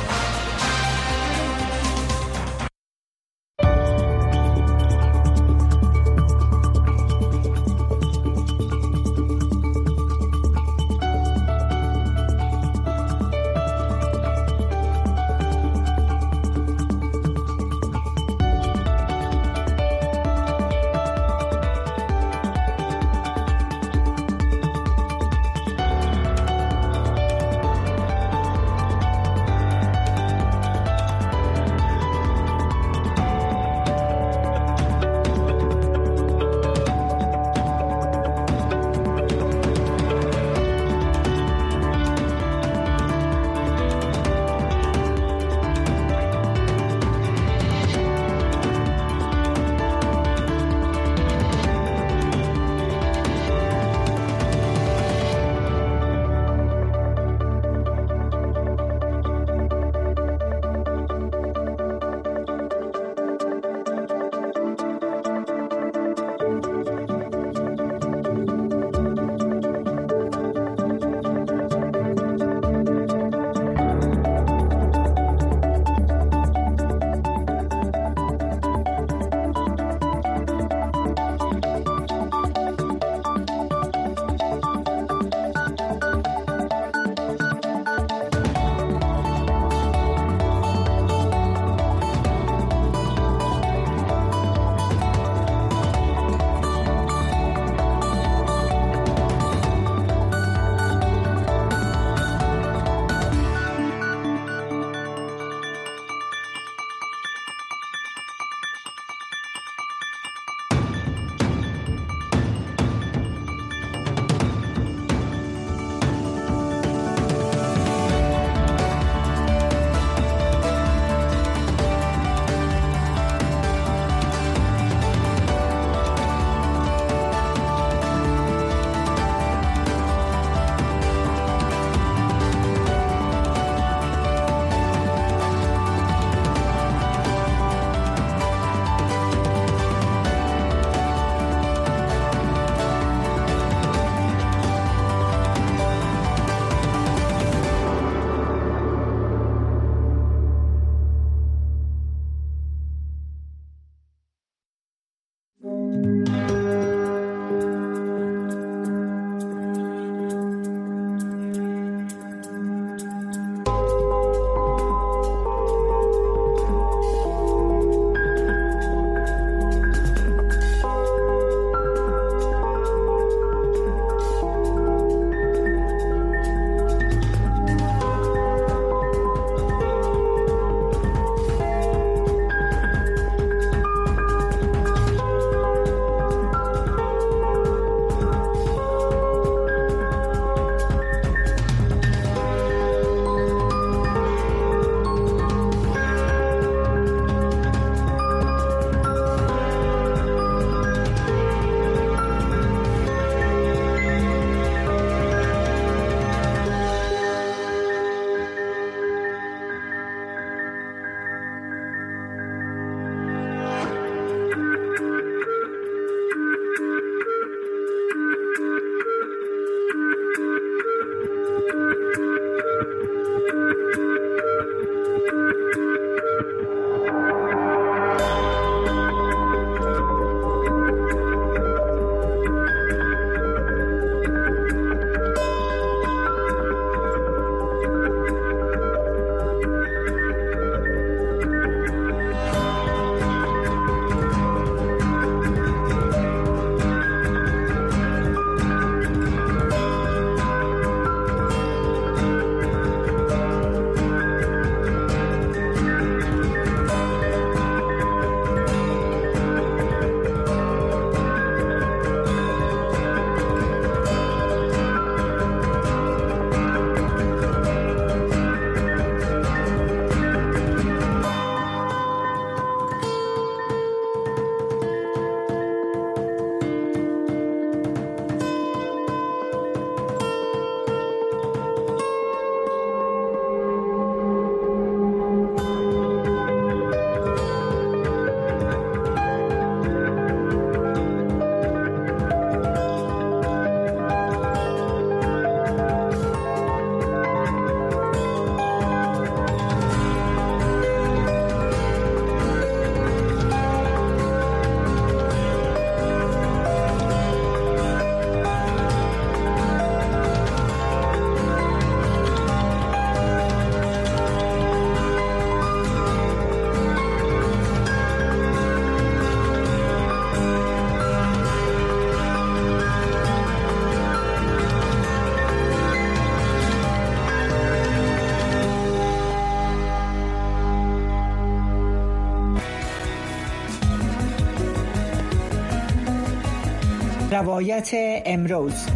روایت امروز.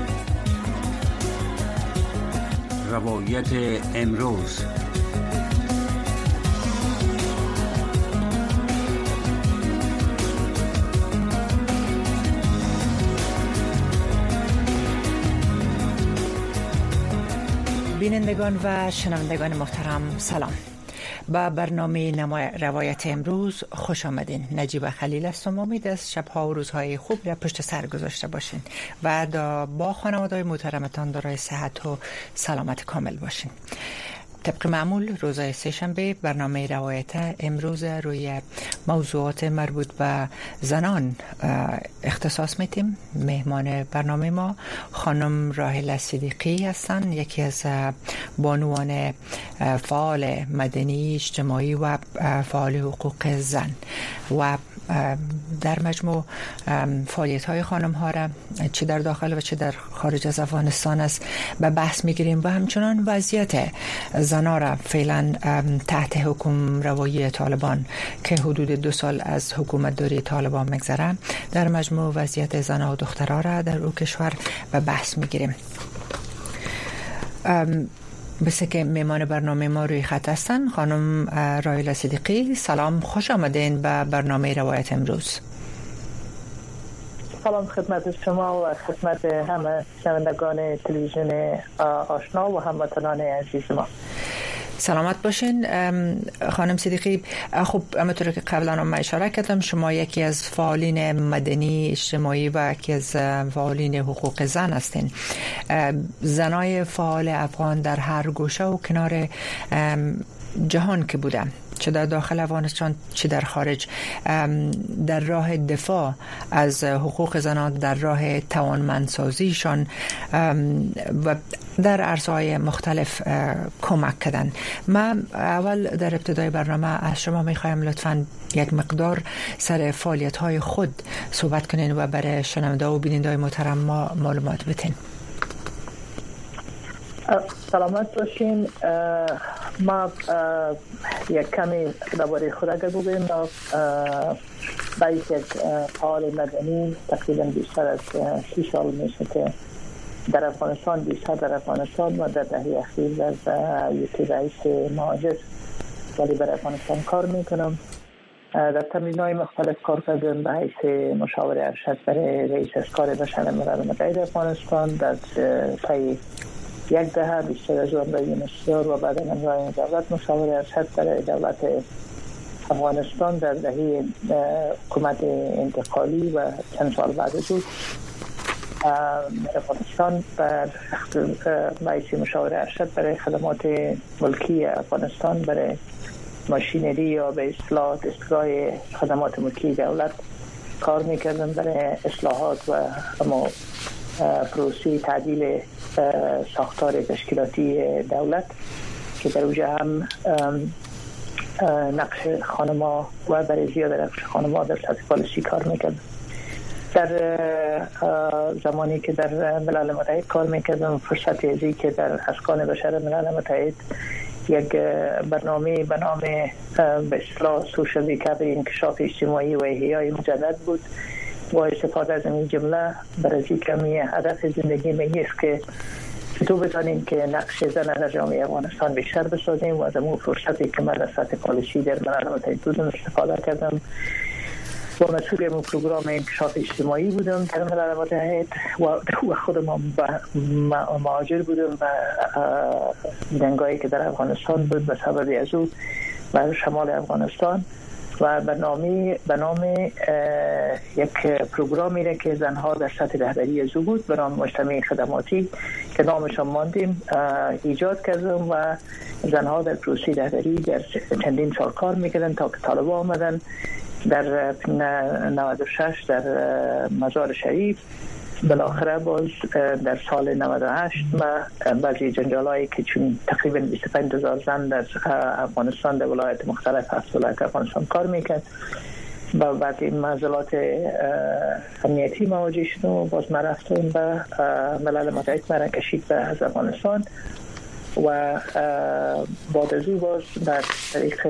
روایت امروز. بینندگان و شنوندگان محترم سلام. با برنامه روایت امروز خوش آمدین. نجیب خلیل هستم. امید است شب‌ها و روزهای خوب را پشت سر گذاشته باشین و با خانواده‌های محترمتان دارای صحت و سلامت کامل باشین. طبق معمول روزهای سه‌شنبه برنامه روایت امروز روی موضوعات مربوط به زنان اختصاص میدیم. مهمان برنامه ما خانم راحله صدیقی هستند، یکی از بانوان فعال مدنی اجتماعی و فعال حقوق زن و در مجموع فعالیت های خانم ها را چه در داخل و چه در خارج از افغانستان است به بحث میگیریم و همچنان وضعیت زنها را فعلا تحت حکم روایی طالبان که حدود 2 سال از حکومت داری طالبان مگذره، در مجموع وضعیت زنها و دخترها را در او کشور به بحث میگیریم. بسه که میمان برنامه ما روی خط هستن. خانم راحله صدیقی سلام، خوش آمدین به برنامه روایت امروز. سلام خدمت شما و خدمت همه شنوندگان تلویزیون آشنا و هموطنان عزیز ما. سلامت باشین خانم صدیقی. خب همونطور که قبلا هم اشاره کردم شما یکی از فعالین مدنی اجتماعی و یکی از فعالین حقوق زن هستین. زنای فعال افغان در هر گوشه و کنار جهان که بودن، چه در داخل افغانستان چه در خارج، در راه دفاع از حقوق زنان، در راه توانمندسازیشان و در عرصه‌های مختلف کمک کردن. من اول در ابتدای برنامه از شما میخوایم لطفاً یک مقدار سر فعالیت‌های خود صحبت کنین و برای شنونده و بیننده محترم ما معلومات بدین. سلامت باشین. ما یک کمی درباره خود اگر بگویم، با یک فعال مدنی تقریبا بیشتر از 6 سال میشه که در افغانستان، بیشتر در افغانستان و در دهه اخیر در یک رئیس مهاجر ولی بر افغانستان کار میکنم. در تمرین‌های مختلف کار کردم به حیث مشاور ارشد برای رئیس اسکار بشر ملل متحد افغانستان در طی 1 دهه، بیشتر از آن برای یونسکو و بعد از آن دولت مشاور ارشد برای دولت افغانستان در دهه حکومت انتقالی و چند سال بعد از او افغانستان بر حیث مشاور ارشد برای خدمات ملکی افغانستان برای ماشینری یا به اصطلاح دستگاه خدمات ملکی دولت کار میکردم برای اصلاحات و پروسه تعدیل ساختار تشکیلاتی دولت که در اوجه هم نقش خانم‌ها و برای زیاد نقش خانم‌ها در سطح پالیسی کار میکردم. در زمانی که در ملل متحد کار میکردم، فرصتی ازی که در اسکان بشر ملل متحد یک برنامه به نام به اصطلاح سوشال ریکاوری، انکشاف اجتماعی و احیای مجدد بود و استفاده از این جمله برای کمی هدف زندگی میگیست که تو بتانیم که نقش زن در جامعه افغانستان بیشتر بسازیم و از اون فرصتی که من در سطح پالیسی در ملل متحد بودم استفاده کردم و مسئول اون پروگرام انکشاف اجتماعی بودم در ملل متحد و خودم مهاجر بودم و جنگایی که در افغانستان بود به سبب از او و شمال افغانستان و به نام یک پروگرامی را که زنها در سطح رهبری از او بود به نام مجتمع خدماتی که نامشان ماندیم ایجاد کردم و زنها در پروسه رهبری در چندین سال کار میکردن تا که طالبان آمدن در 96 در مزار شریف. بالاخره باز در سال 98 ما بعضی جنجالایی که چون تقریبا 25,000 زن در افغانستان در ولایت مختلف 7 ولایت افغانستان کار میکرد و بعد این معضلات امنیتی مواجه شدیم و باز ما رفتیم به ملل متحد، مرا کشید به از افغانستان و بعد از او باز در طریق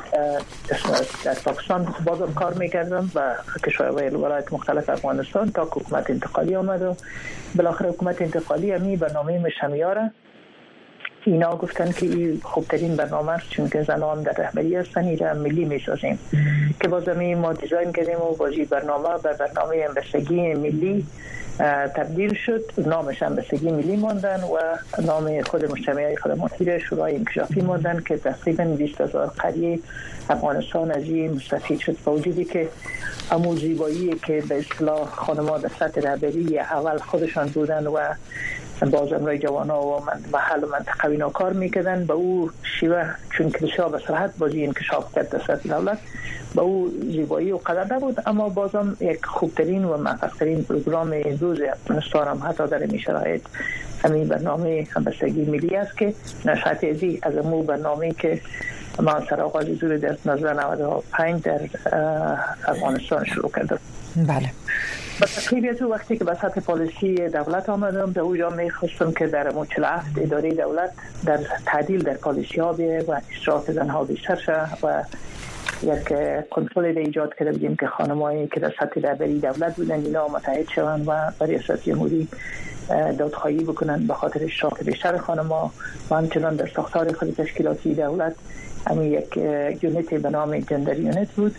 در پاکستان بازم کار میکردم و کشورهای ولایت مختلف افغانستان تا حکومت انتقالی آمد و بالاخره حکومت انتقالی همی برنامه مشمیاره اینا گفتن که این خوبترین برنامه است چون که زنها هم در رهبری هستن ایره ملی میسازیم که بازمی ما دیزاین کردیم و بازی برنامه به برنامه همبستگی ملی تبدیل شد. نامش همبستگی ملی ماندن و نام خود مجتمع خدماتی شورای انکشافی ماندن که تقریبا 20,000 قریه افغانستان از این مستفید شد. با وجودی که امو زیبایی که به اصطلاح خانم‌ها در سطح رهبری اول خودشان بودن و باز امرای جوانا و محل و منطقه اینا کار میکردن، به او شیوه چون که بسیار به سرعت بازی انکشاف کرد در سطح دولت، به او زیبایی و قدر نبود، اما بازم یک خوبترین و موفق‌ترین پروگرام امروز افغانستان هم حتی در این شرایط همین برنامه همبستگی ملی است که نشأت از امو برنامه که ما سر آغاز زور در 1995 در افغانستان شروع کردم. بله. با تقریبی تو وقتی که به سطح پالیسی دولت آمدم در اونجا میخواستم که در 47 اداره دولت در تعدیل در پالیسی ها بیه و اشتراک زنها بیشتر شد و یک کنترل ایجاد کرده بودیم که خانمایی که در سطح رهبری دولت بودن اینا متحد شوند و برای ریاست جمهوری دادخواهی بکنن به خاطر اشتراک بیشتر خانم‌ها و همچنان در ساختار خود تشکیلاتی دولت همین یک یونیت به نام جندر یونیت بود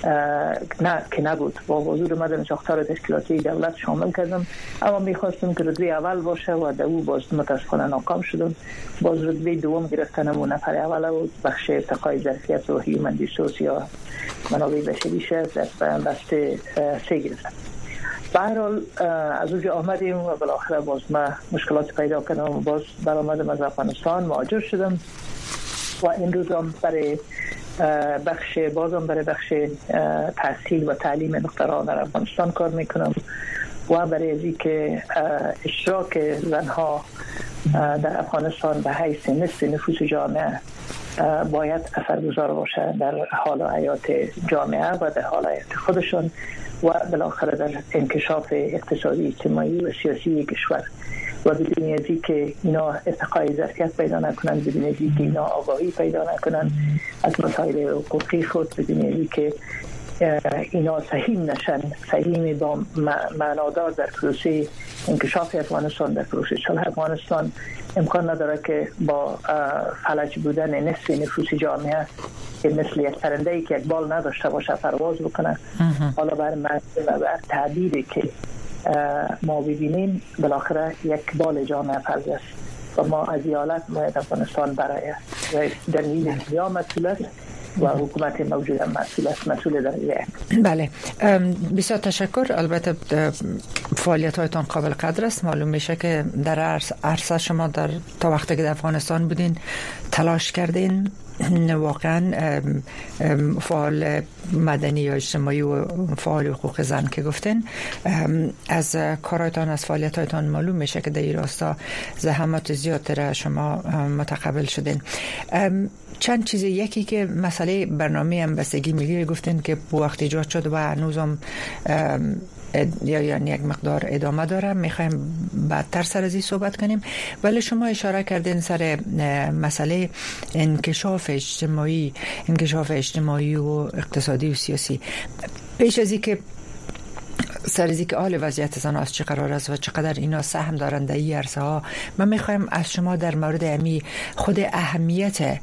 نه که نبود با حضور مدن ساختار تشکیلاتی دولت شامل کردم، اما میخواستم که رتبه اول باشه و در او باز متاسفانه ناکام شدم. باز رتبه دوم گرفتن و نفر اول بود بخش ارتقای ظرفیت و هیومن ریسورس یا منابع بشری شد در بسته 3 گرفتم. به هر حال از اونجا آمدیم و بالاخره باز ما مشکلات پیدا کردم و باز برآمدم از افغانستان مهاجر شدم و این روز هم برای بخش تحصیل و تعلیم دختران در افغانستان کار میکنم و برای از اینکه اشتراک زنها در افغانستان به حیث نصف نفوس جامعه باید اثرگذار باشه در حال حیات جامعه و در حال حیات خودشان و بالاخره در انکشاف اقتصادی اجتماعی و سیاسی کشور و بدون از که اینا ارتقای ظرفیت پیدا نکنن، بدون از که اینا آگاهی پیدا نکنن از مسائل حقوقی خود، بدون از که اینا سهیم نشن، سهیم با معنادار در پروسه انکشاف افغانستان، در پروسه صلح افغانستان، امکان نداره که با فلج بودن نصف نفوس جامعه که مثل یک پرنده‌ای که یک بال نداشته باشه پرواز بکنه. حالا بر مرد و بر تعبیری که ما ببینیم بالاخره یک بال جامعه فرض است و ما از ایالت باید افغانستان برای در نیل انتظام مسئول است و حکومت موجود هم مسئول در بله. بسیار تشکر. البته فعالیت هایتان قابل قدر است. معلوم میشه که در عرصه شما در تا وقتی که در افغانستان بودین تلاش کردین، واقعا فعال مدنی یا اجتماعی و فعال حقوق زن که گفتین، از کارهایتان از فعالیت‌هایتان معلوم میشه که در این راستا زحمات زیاد را شما متقبل شدین. چند چیز، یکی که مسئله برنامه همبستگی ملی گفتین که به وقت ایجاد شد و هنوزم یعنی یک مقدار ادامه داره، میخوایم بعدتر سر از این صحبت کنیم، ولی شما اشاره کردین سر مسئله انکشاف اجتماعی و اقتصادی و سیاسی. پیش از این که سر از اینکه حال وضعیت زنان از چه قرار است و چقدر اینا سهم دارند در این عرصه ها، من میخوایم از شما در مورد خود اهمیت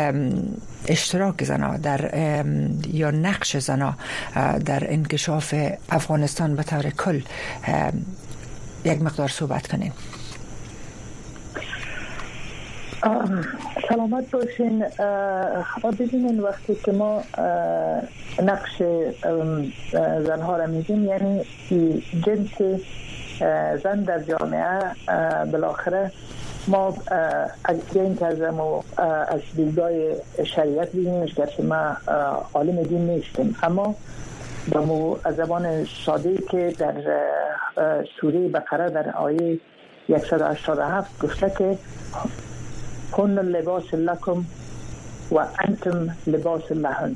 اشتراک زنان در یا نقش زنان در انکشاف افغانستان به طور کل یک مقدار صحبت کنین. سلامت باشین. ببینین وقتی که ما نقش زنها را میگیم یعنی جنس زن در جامعه، بالاخره ما اگر این کردم و از دیدگاه شریعت بگیمش که ما عالم دین نیستیم، اما از زبان ساده که در سوره بقره در آیه 187 گفته که هن لباس لکم و انتم لباس لهن.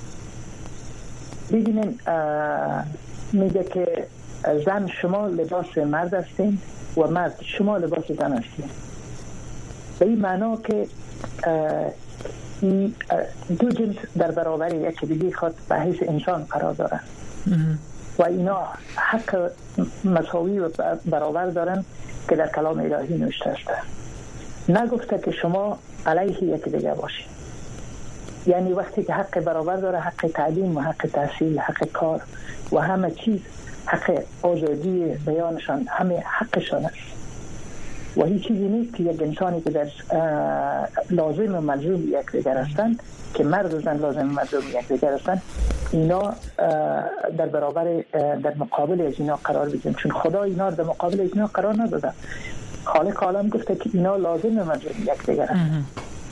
ببینین میگه که زن شما لباس مرد هستین و مرد شما لباس زن هستین. به این معنا که دو جنس در برابر یکی دیگه خود به حیث انسان قرار دارن و اینا حق مساوی و برابر دارن که در کلام الهی نوشته است. نگفته که شما علیه یکی دیگه باشید. یعنی وقتی که حق برابر داره، حق تعلیم و حق تحصیل، حق کار و همه چیز، حق آزادی بیانشان، همه حقشان است و هیچ چیزی نیست که یک انسانی که در لازم و ملزوم یک دیگر هستند، که مرد و زن لازم و ملزوم یک دیگر هستند، اینا در برابر در مقابل از اینا قرار بدیم، چون خدا اینا در مقابل از اینا قرار نداده. خالق عالم گفته که اینا لازم و ملزوم یک دیگر هستند.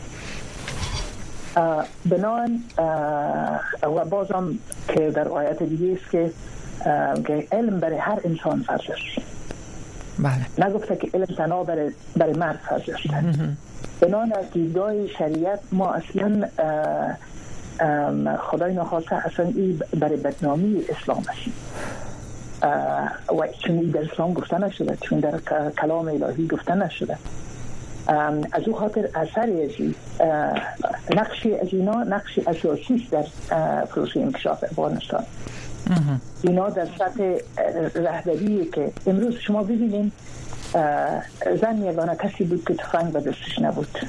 بنابراین و بازم که در آیات دیگه است که علم برای هر انسان فرض است. بله. نگفته که علم تنها برای مرد فرض است. بنابراین از دیدگاه شریعت ما اصلا خدای نخواسته اصلا این برای بدنامی اسلام است و چون در اسلام گفته نشده، چون در کلام الهی گفته نشده. از او خاطر اثری از نقشی از اینا نقشی اساسی در پروسه انکشاف افغانستان. اینا در سطح رهبری که امروز شما ببینید زن یگانه کسی بود که تفنگ به دستش نبود.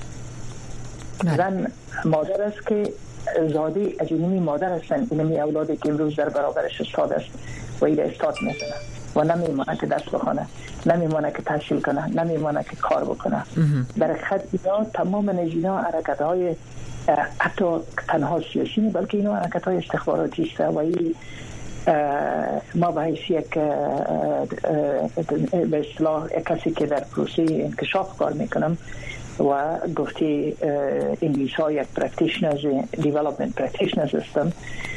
زن مادر است که زاده از اینمی مادر هستن، اینمی اولادی که امروز در برابرش استاد است و ایره استاد میزنه و نمیمانه که دست بخونه، نمیمانه که تحصیل کنه، نمیمانه که کار بکنه. در خط اینا تمام اینا حرکت های حتی تنها سیاسی نه، بلکه اینا حرکت های استخباراتی است و این ما به حیث یک به اصطلاح کسی که در پروسه انکشاف کار میکنم و گفتی انگلیس ها یک پرکتیشنرز دیولپمنت پرکتیشنرز هستم،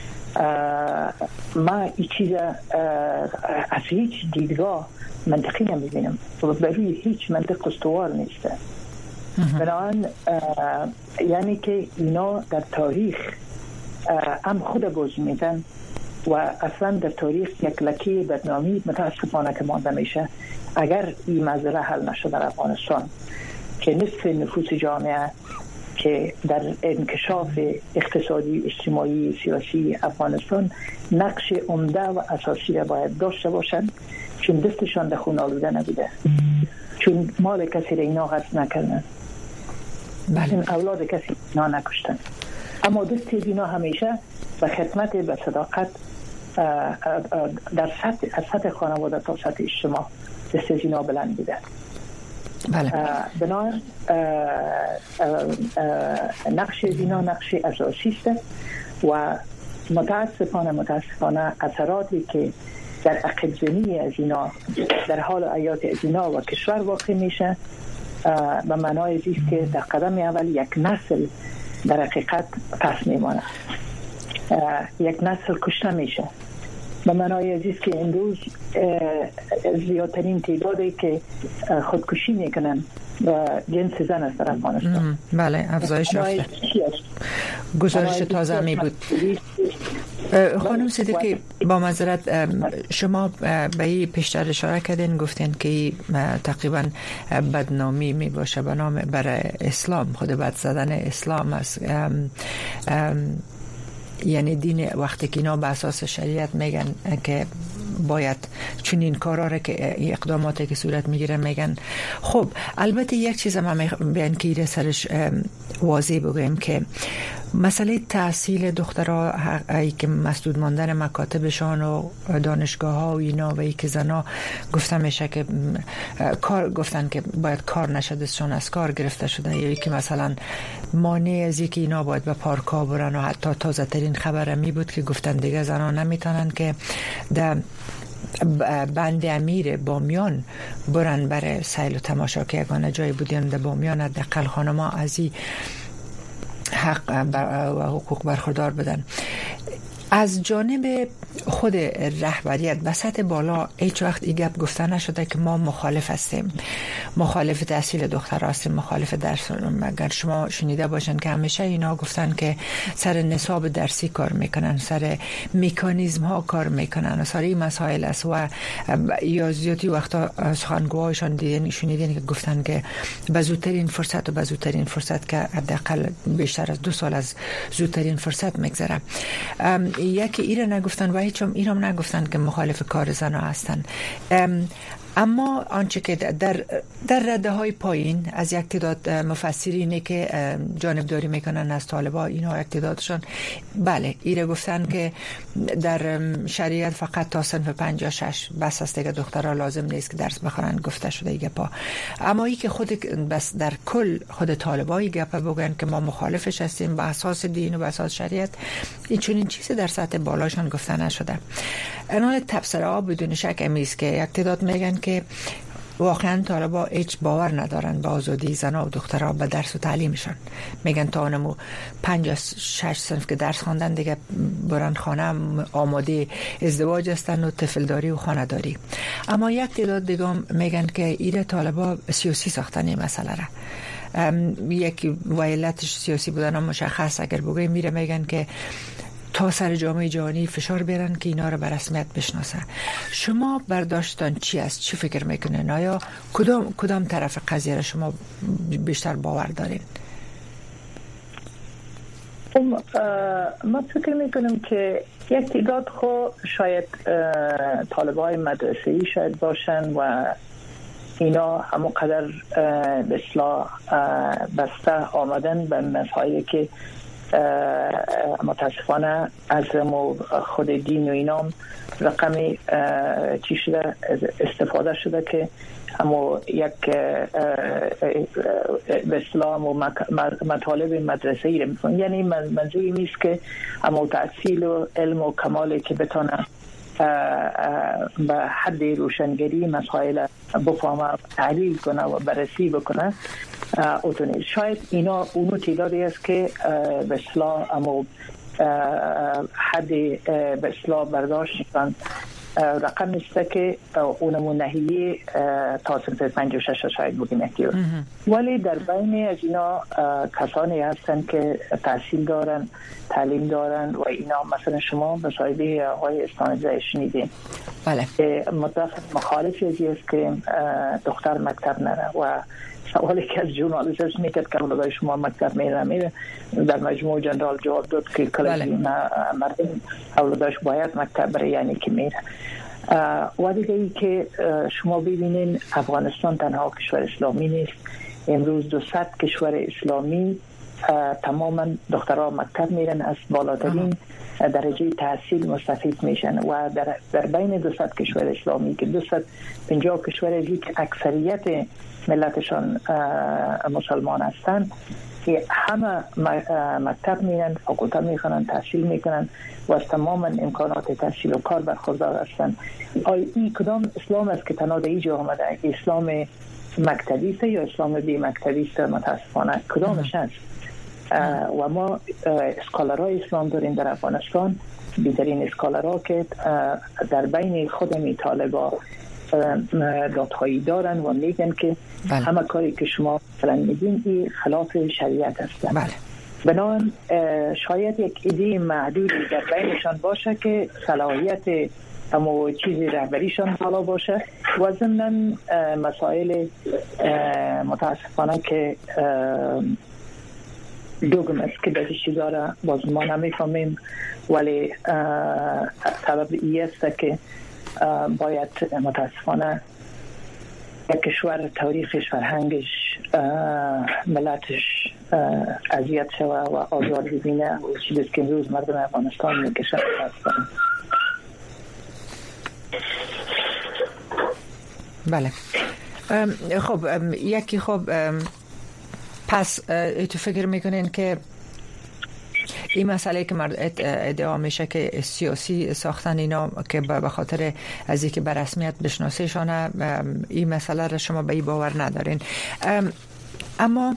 ما این چیز از هیچ دیدگاه منطقی نمیبینم و برای هیچ منطق استوار نیست. بنابراین یعنی که اینا در تاریخ هم خود بازی میدن و اصلا در تاریخ یک لکه بدنامی متاسفانه که مانده میشه اگر این مسئله حل نشد در افغانستان، که نصف نفوس جامعه که در انکشاف اقتصادی، اجتماعی، سیاسی افغانستان نقش عمده و اساسی را باید داشته باشند، چون دستشان در خون آلوده نبوده، چون مال کسی را اینا غصب نکردن، چون اولاد کسی اینا نکشتن، اما دست اینا همیشه به خدمت به صداقت در سطح خانواده تا سطح اجتماع دست اینا بلند بوده. بله. بنابراین نقش اینا نقش اساسی است و متاسفانه اثراتی که در عقب‌زنی از اینا در حال حیات از اینا و کشور واقع میشه به معنای است که در قدم اول یک نسل در حقیقت پس میمانه، یک نسل کشته میشه. به معنای است که امروز زیادترین تعدادی که خودکشی میکنن جنس زن است در افغانستان. بله، افزایش یافته. گزارش تازه می بود. خانم صدیقی، با معذرت شما به این پیشتر اشاره کردین، گفتین که تقریبا بدنامی می باشه به نام برای اسلام، خود بد زدن اسلام است. یعنی دین وقتی که اینا به اساس شریعت میگن که باید چون این کارا را که اقداماتی که صورت میگیره میگن. خب البته یک چیز هم بیان که ایره سرش واضح بگویم که مسئله تحصیل دخترها ای که مسدود ماندن مکاتبشان و دانشگاه ها و اینا و ای که زنا گفتن میشه که کار گفتن که باید کار نشدشون از کار گرفته شده، یا ای که مثلا مانع از ای که اینا باید به پارک ها برن و حتی تازه ترین خبر می بود که گفتن دیگه زنا نمیتونن که در بند امیر بامیان برن برای سیل و تماشا که یگانه جای بودیم در بامیان حداقل خانما از این حق و حقوق برخوردار بدن. از جانب خود رهبریت به سطح بالا هیچ وقت این گپ گفته نشده که ما مخالف هستیم، مخالف تحصیل دخترها هستیم، مخالف درس. مگر شما شنیده باشن که همیشه اینا گفتن که سر نصاب درسی کار میکنن، سر مکانیزم ها کار میکنن، سر این مسائل است. و یا زیادی وقتا سخنگوهایشان شنیدین که گفتن که به زودترین فرصت که حداقل بیشتر از 2 سال از زودترین فرصت میگذره. یکی ایره نگفتن و هیچم ایرم نگفتن که مخالف کار زنها هستن. اما آنچه که در رده های پایین از یک تعداد مفسرینی که جانبداری میکنن از طالبا، اینا یک تعدادشون بله ایره گفتن که در شریعت فقط تا صنف 5 یا 6 بس است دیگه دخترها لازم نیست که درس بخونن، گفته شده ایگه پا. اما ای که خود بس در کل خود طالبای گپ بگن که ما مخالفش هستیم به اساس دین و به اساس شریعت، این چنین چیزی در سطح بالاشون گفته نشده. انال تبصره ها بدون شک امیز که یک تعداد میگن که واقعا طالبا هیچ باور ندارن به آزادی زنها و دخترها به درس و تعلیمشان. میگن تا اونمو 5 یا 6 صنف که درس خواندن دیگه برن خانه آماده ازدواج هستن و طفلداری و خانه داری. اما یک تعداد دیگه میگن که ایره طالبا سیاسی ساختن این مسئله را، یک وایلتش سیاسی بودن هم مشخص. اگر بگوی میگن که تا سر جامعه جهانی فشار بیارن که اینا رو به رسمیت بشناسه. شما برداشتان چی است؟ چی فکر میکنین؟ آیا کدام طرف قضیه را شما بیشتر باور دارین؟ ما فکر میکنم که یک تعداد شاید طالبای مدرسه‌ای شاید باشن و اینا همونقدر به اصلاح بسته آمدن به مسائلی که متاسفانه از خود دین و اینام رقمی چی شده استفاده شده که اما یک به اصطلاح مطالب مدرسه‌ای رو می‌کنن. یعنی منظوری نیست که اما تحصیل و علم و کمالی که بتونه به حد روشنگری مسائل بفهمه، تحلیل کنه و بررسی بکنه اتونید. شاید اینا اونو تعدادی است که به اصلاح اما حد به اصلاح برداشت کن رقم نیسته که اونمون نهیه تا صنف 5 و 6 شاید بگیم احتیاط. ولی در بین از اینا کسانی هستن که تحصیل دارن، تعلیم دارن و اینا مثلا شما به صاحبه آقای استانزه شنیدین. بله. مخالفی ازی است که دختر مکتب نره و سوالی که از ژورنالیست میکرد که اولادای شما مکتب میره در مجموع جنرال جواب داد که کلاسی مردم اولاداش باید مکتب بره، یعنی که میره. و دیگه ای که شما ببینین افغانستان تنها کشور اسلامی نیست. امروز 200 کشور اسلامی تماما دخترها مکتب میرن، از بالاترین درجه تحصیل مستفید میشن و در بین 200 کشور اسلامی که 250 کشور ازی که اکثریت ملتشان مسلمان هستند که همه مکتب میرن، فاکولته میخونن، تحصیل میکنن و از تمام امکانات تحصیل و کار برخوردار هستند. این کدام اسلام است که تنها در اینجا آمده؟ اسلام مکتبی است یا اسلام بی مکتبی است؟ متاسفانه کدامش است؟ و ما اسکالرهای اسلام داریم در افغانستان، بیشترین اسکالرها که در بین خودمی طالبا دادخواهی دارن و میگن که همه کاری که شما مثلا میگین این خلاف شریعت است. بله. بنابراین شاید یک ایده محدودی در بینشان باشه که صلاحیت اما چیزی رهبریشان بالا باشه و ضمن مسائل متاسفانه که دوگم است که در چیزا را باز ما نمیفهمیم، ولی سبب ای است که باید متاسفانه یک کشور تاریخش، فرهنگش، ملتش اذیت شوه و آزار ببینه و چیزی که امروز مردم افغانستان میکشن. بله. خب یکی پس تو فکر میکنین که این مسئله که ادعا میشه که سیاسی ساختن اینا که به خاطر از اینکه به رسمیت بشناسیشانه، این مسئله را شما به این باور ندارین. اما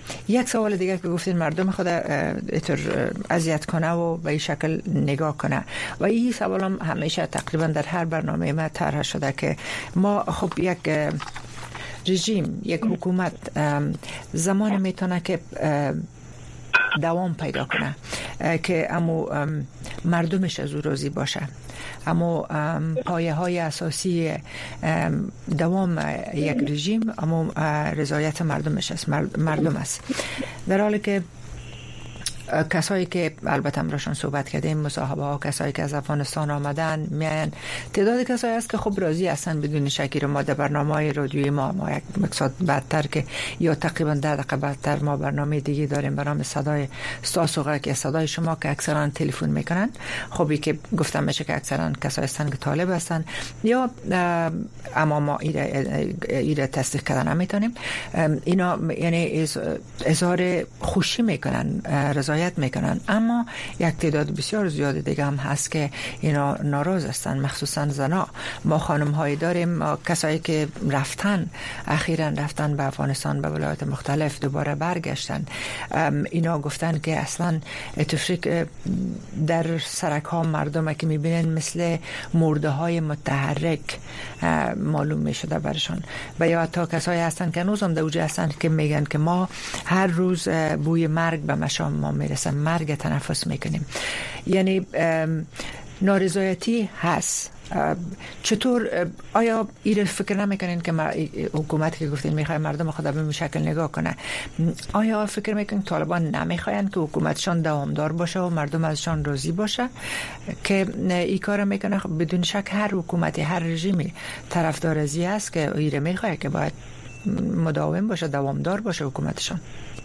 یک سوال دیگه که گفتین مردم خود اینطور اذیت کنه و به این شکل نگاه کنه و این سوال هم همیشه تقریبا در هر برنامه ما طرح شده که ما خب یک رژیم، یک حکومت زمان میتونه که دوام پیدا کنه که امو مردمش از او راضی باشه، اما پایه های اساسی دوام یک رژیم اما رضایت مردمش است، مردم است. در حالی که کسایی که البته امروشان صحبت کردیم، مصاحبه ها، کسایی که از افغانستان آمدن میان، تعداد کسایی است که خب راضی هستن بدون شکی. رو ما در برنامه‌های رادیویی ما یک مقصد بعدتر که یا تقریبا 10 دقیقه بعدتر ما برنامه دیگه داریم به نام صدای استاسوغا که صدای شما که اکثرا تلفن میکنن. خبی که گفتم میشه که اکثرا کسایی هستن که طالب هستن یا اما ما ایره تصدیق کردن نمیتونیم. اینا یعنی اظهار خوشی میکنن، رضایت میکنن، اما یک تعداد بسیار زیاد دیگه هم هست که اینا ناراض هستن، مخصوصا زنا. ما خانم هایی داریم، کسایی که اخیراً رفتن به افغانستان، به ولایات مختلف، دوباره برگشتن. اینا گفتن که اصلا تفریق در سرک ها مردم که میبینن مثل مرده های متحرک معلوم میشده برشان. و یا حتی کسایی هستن که هنوز هم دوجه هستن که میگن که ما هر روز بوی مرگ به مشام ما میرسه، مرگ تنفس میکنیم. یعنی نارضایتی هست. چطور آیا این فکر نمیکنین که حکومتی که گفتین میخواد مردم خود به این شکل نگاه کنه، آیا فکر میکنین طالبان نمیخواین که حکومتشان دوامدار باشه و مردم ازشان راضی باشه که این کار میکنه؟ بدون شک هر حکومتی، هر رژیمی طرفدار ازی است که ایره میخواد که باید مداوم باشه، دوامدار باشه حکومتشان.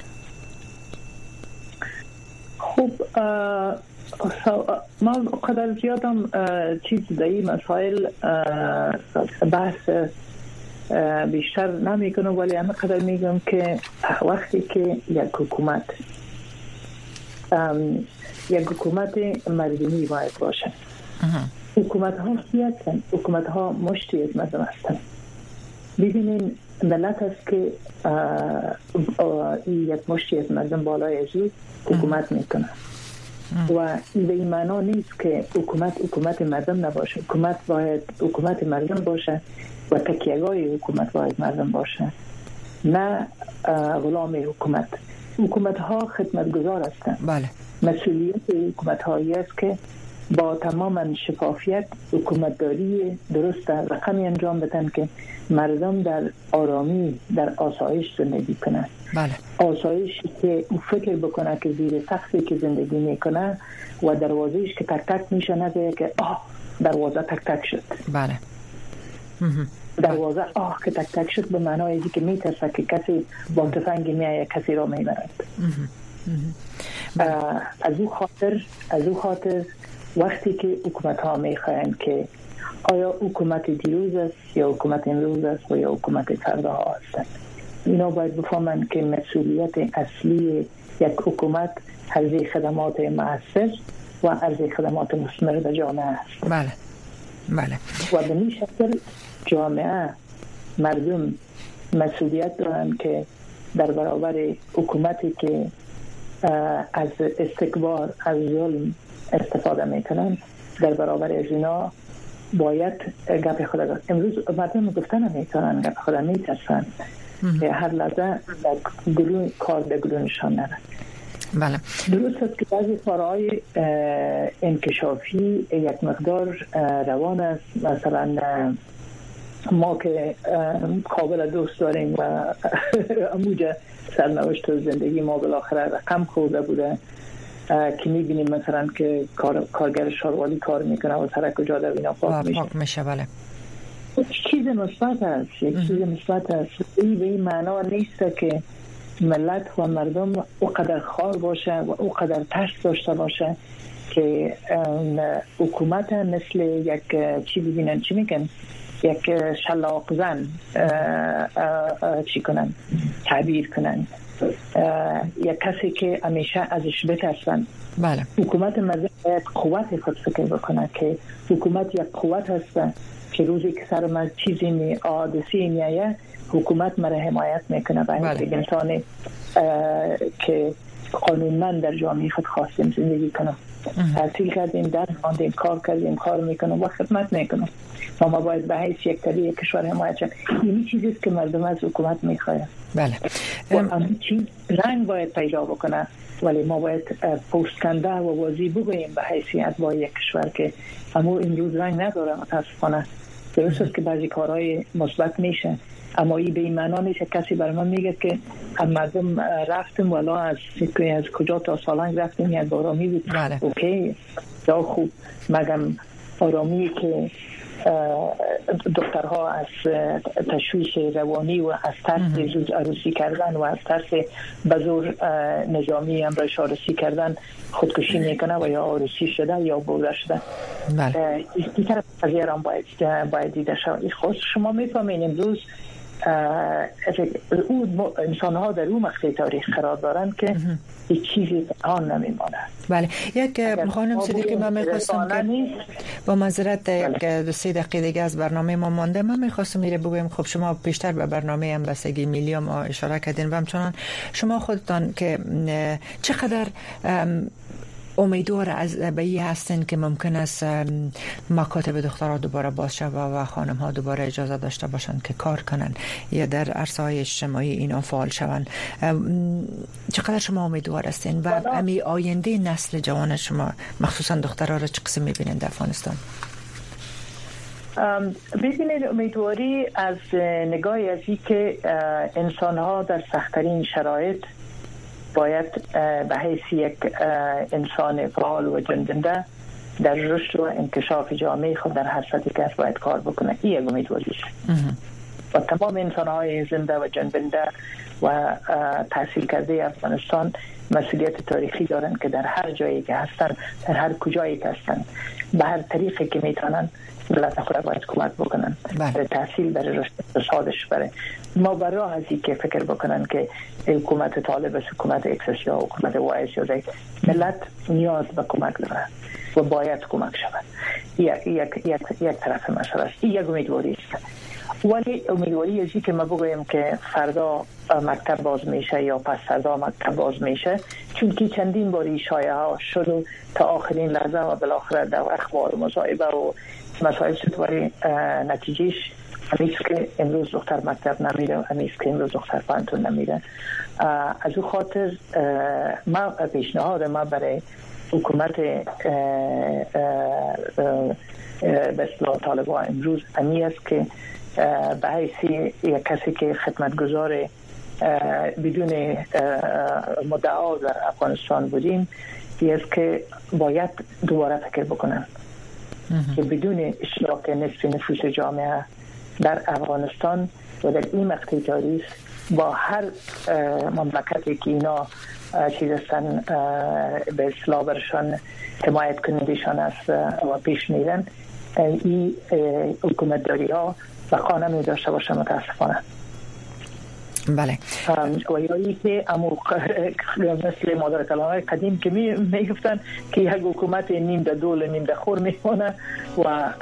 خب ما قدر زیادم چیز در این مسائل بحث بیشتر نمی کنم، ولی همه قدر میگم که وقتی که یک حکومت مردمی باید باشه. حکومت ها کی هستن؟ حکومت ها مشتی از مردم هستن. ببینین ملت است که یک مشتی از مردم بالای ازی حکومت میکنه و این به این معنا نیست که حکومت مردم نباشه. حکومت باید حکومت مردم باشه و تکیه‌گاه حکومت باید مردم باشه، نه غلام حکومت. حکومت ها خدمتگزار هستند. بله. مسئولیت حکومت هایی است که با تمام شفافیت حکومتداری درست رقمی انجام بدن که مردم در آرامی، در آسایش زندگی کنند. بله. آسایش که فکر بکنه که زیر سقفی که زندگی میکنه و دروازهش که تک تک میشه نگه که دروازه تک تک شد. بله. دروازه که تک تک شد به معنای که میترسه که کسی با تفنگ میایه کسی را میبرد. از او خاطر وقتی که حکومت ها میخواین که آیا حکومت دیروز است یا حکومت امروز است و یا حکومت فردا ها هستند، اینا باید بفهمن که مسئولیت اصلی یک حکومت عرضه خدمات مؤثر و عرضه خدمات مثمر به جامعه است. بله. بله. و به این شکل جامعه، مردم مسئولیت دارن که در برابر حکومتی که از استکبار، از ظلم استفاده میکنن، در برابر از اینا باید گپ خود داد. امروز مردم گفتن نمیتونن، گپ خود میترسن که هر لحظه کار به گلونشان نرد. بله. درست است که بعضی کارهای انکشافی یک مقدار روان است. مثلا ما که قابل دوست داریم و اموجه سرنوشت زندگی ما بالاخره رقم خورده بوده که میبینیم مثلا که کارگر شاروالی کار میکنه و سرک و جاده اینا پاک میشه. بله. چیز مثبت است، یک چیز مثبت است. این به این معنا نیست که ملت و مردم اونقدر خار باشه و اونقدر ترس داشته باشه که حکومت مثل یک چی ببینن، چی میگن، یک شلاق زن چی کنن، تعبیر کنن، یک کسی که همیشه ازش بترسن. بله. حکومت مردم باید قوت خود فکر بکنه که حکومت یک قوت هست که روزی که سر من چیزی حادثی میایه حکومت مرا حمایت میکنه و یک انسانی که قانونمند در جامعه خود خواستیم زندگی کنم. تحصیل کردیم، درس خواندیم، کار کردیم، کار میکنم و خدمت میکنم. ما باید به حیث یک طبیعی کشور حمایت شد. این چیزی است که مردم از حکومت میخواهند. بله. همین چیز رنگ باید پیدا بکنه، ولی ما باید پشت کنده و واضح بگوییم به حیثیت با یک کشور که اما این روز رنگ نداره. متاسفانه درست است که بعضی کارهای مثبت میشه، اما این به این معنا نیست کسی برای من میگه که مردم رفتیم والا از کجا تا سالنگ رفتیم یک آرامی بود. بله. اوکی یا خوب، مگم آرامی که دخترها از تشویش روانی و از ترس زود عروسی کردن و از ترس بزور نظامی امرایش عروسی کردن خودکشی میکنه و یا عروسی شده یا برده شده. بله. این طرف از ایران باید دیده شود. خود شما میفهمین امروز انسان ها در اون مقطع تاریخ قرار دارن که هیچ چیزی آن نمیمانه. بله. یک خانم صدیقی من میخواستم که با معذرت یک 2-3 دقیقه دیگه از برنامه ما مانده، من میخواستم میره بگویم خب شما بیشتر به برنامه همبستگی میلیوم اشاره کردین و همچنان شما خودتان که چقدر امیدوار از بایی هستین که ممکن است مکاتب دخترها دوباره باز شود و خانم ها دوباره اجازه داشته باشند که کار کنن یا در عرصه های اجتماعی اینا فعال شوند. چقدر شما امیدوار هستین و امی آینده نسل جوان شما مخصوصا دخترها را چه قسم میبینین در افغانستان؟ ببینید، امیدواری از نگاهی از این که انسان ها در سخت‌ترین شرایط باید به حیث یک انسان فعال و جنبنده در رشد و انکشاف جامعه خود در هر سطحی که باید کار بکنه. این یک امیدواریش و تمام انسان‌های زنده و جنبنده و تحصیل کرده افغانستان مسئولیت تاریخی دارن که در هر جایی که هستن، در هر کجایی که هستن، به هر طریقی که میتونن ملت خود باید کمک بکنن. برای تحصیل، برای رشد اقتصادش، برای ما برای ازی که فکر بکنن که حکومت طالب است، حکومت اکسس یا حکومت وایس یا دیگه، ملت نیاز به کمک دارن و باید کمک شود. یک طرف مسئله است. این یک امیدواری است. ولی امیدواری ازی که ما بگویم که فردا مکتب باز میشه یا پس فردا مکتب باز میشه، چون که چندین باری شایعه ها شد تا آخرین لحظه و بالاخره در اخبار مصاحبه و مسائل شد نتیجهش همیست که امروز دختر مکتب نمیره، همیست که امروز دختر پانتون نمیره. از او خاطر ما پیشنهاد ما برای حکومت به اصطلاح طالبان امروز امی است که به حیث یک کسی که خدمتگزار بدون مدعا در افغانستان بودیم، این است که باید دوباره فکر بکنن که بدون اشتراک نصف نفوس جامعه در افغانستان و در این مقطع تاریخ با هر مملکتی که اینا چیز هستن به اصطلاح برشان حمایت کنندشان است و پیش میرن، این حکومت داری ها بقا نمی داشته باشه متاسفانه. بله. و یایی که مثل مادر کلامای قدیم که می گفتن که یک حکومت نیم در دول نیم در خور میمونه و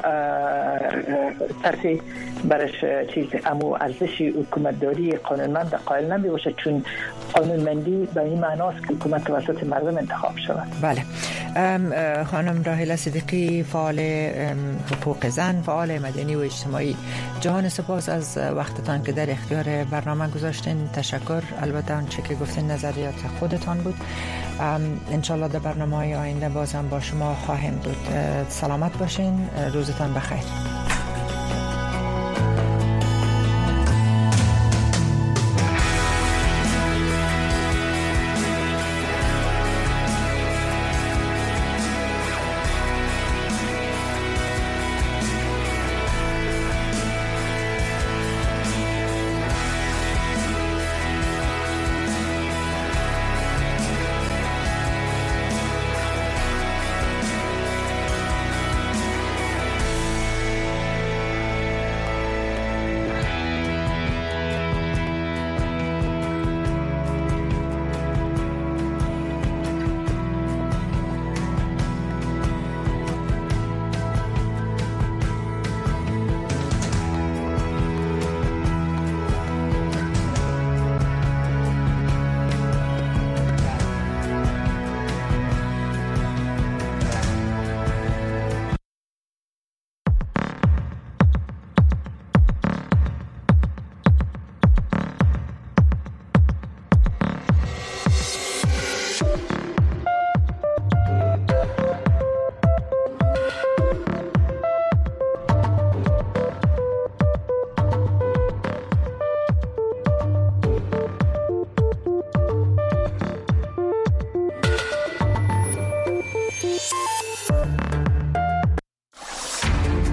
ترسی برش چیز امو ارزش حکومتداری قانونمند قائل نمی باشه، چون قانونمندی به این معناست که حکومت توسط مردم انتخاب شود. بله. خانم راحله صدیقی، فعال حقوق زن، فعال مدنی و اجتماعی، جهان سپاس از وقتتان که در اختیار برنامه گذاشتین. تشکر. البته آنچه که گفتین نظریات خودتان بود. انشالله در برنامه‌های آینده بازم با شما خواهیم بود. سلامت باشین. روزتان بخیر.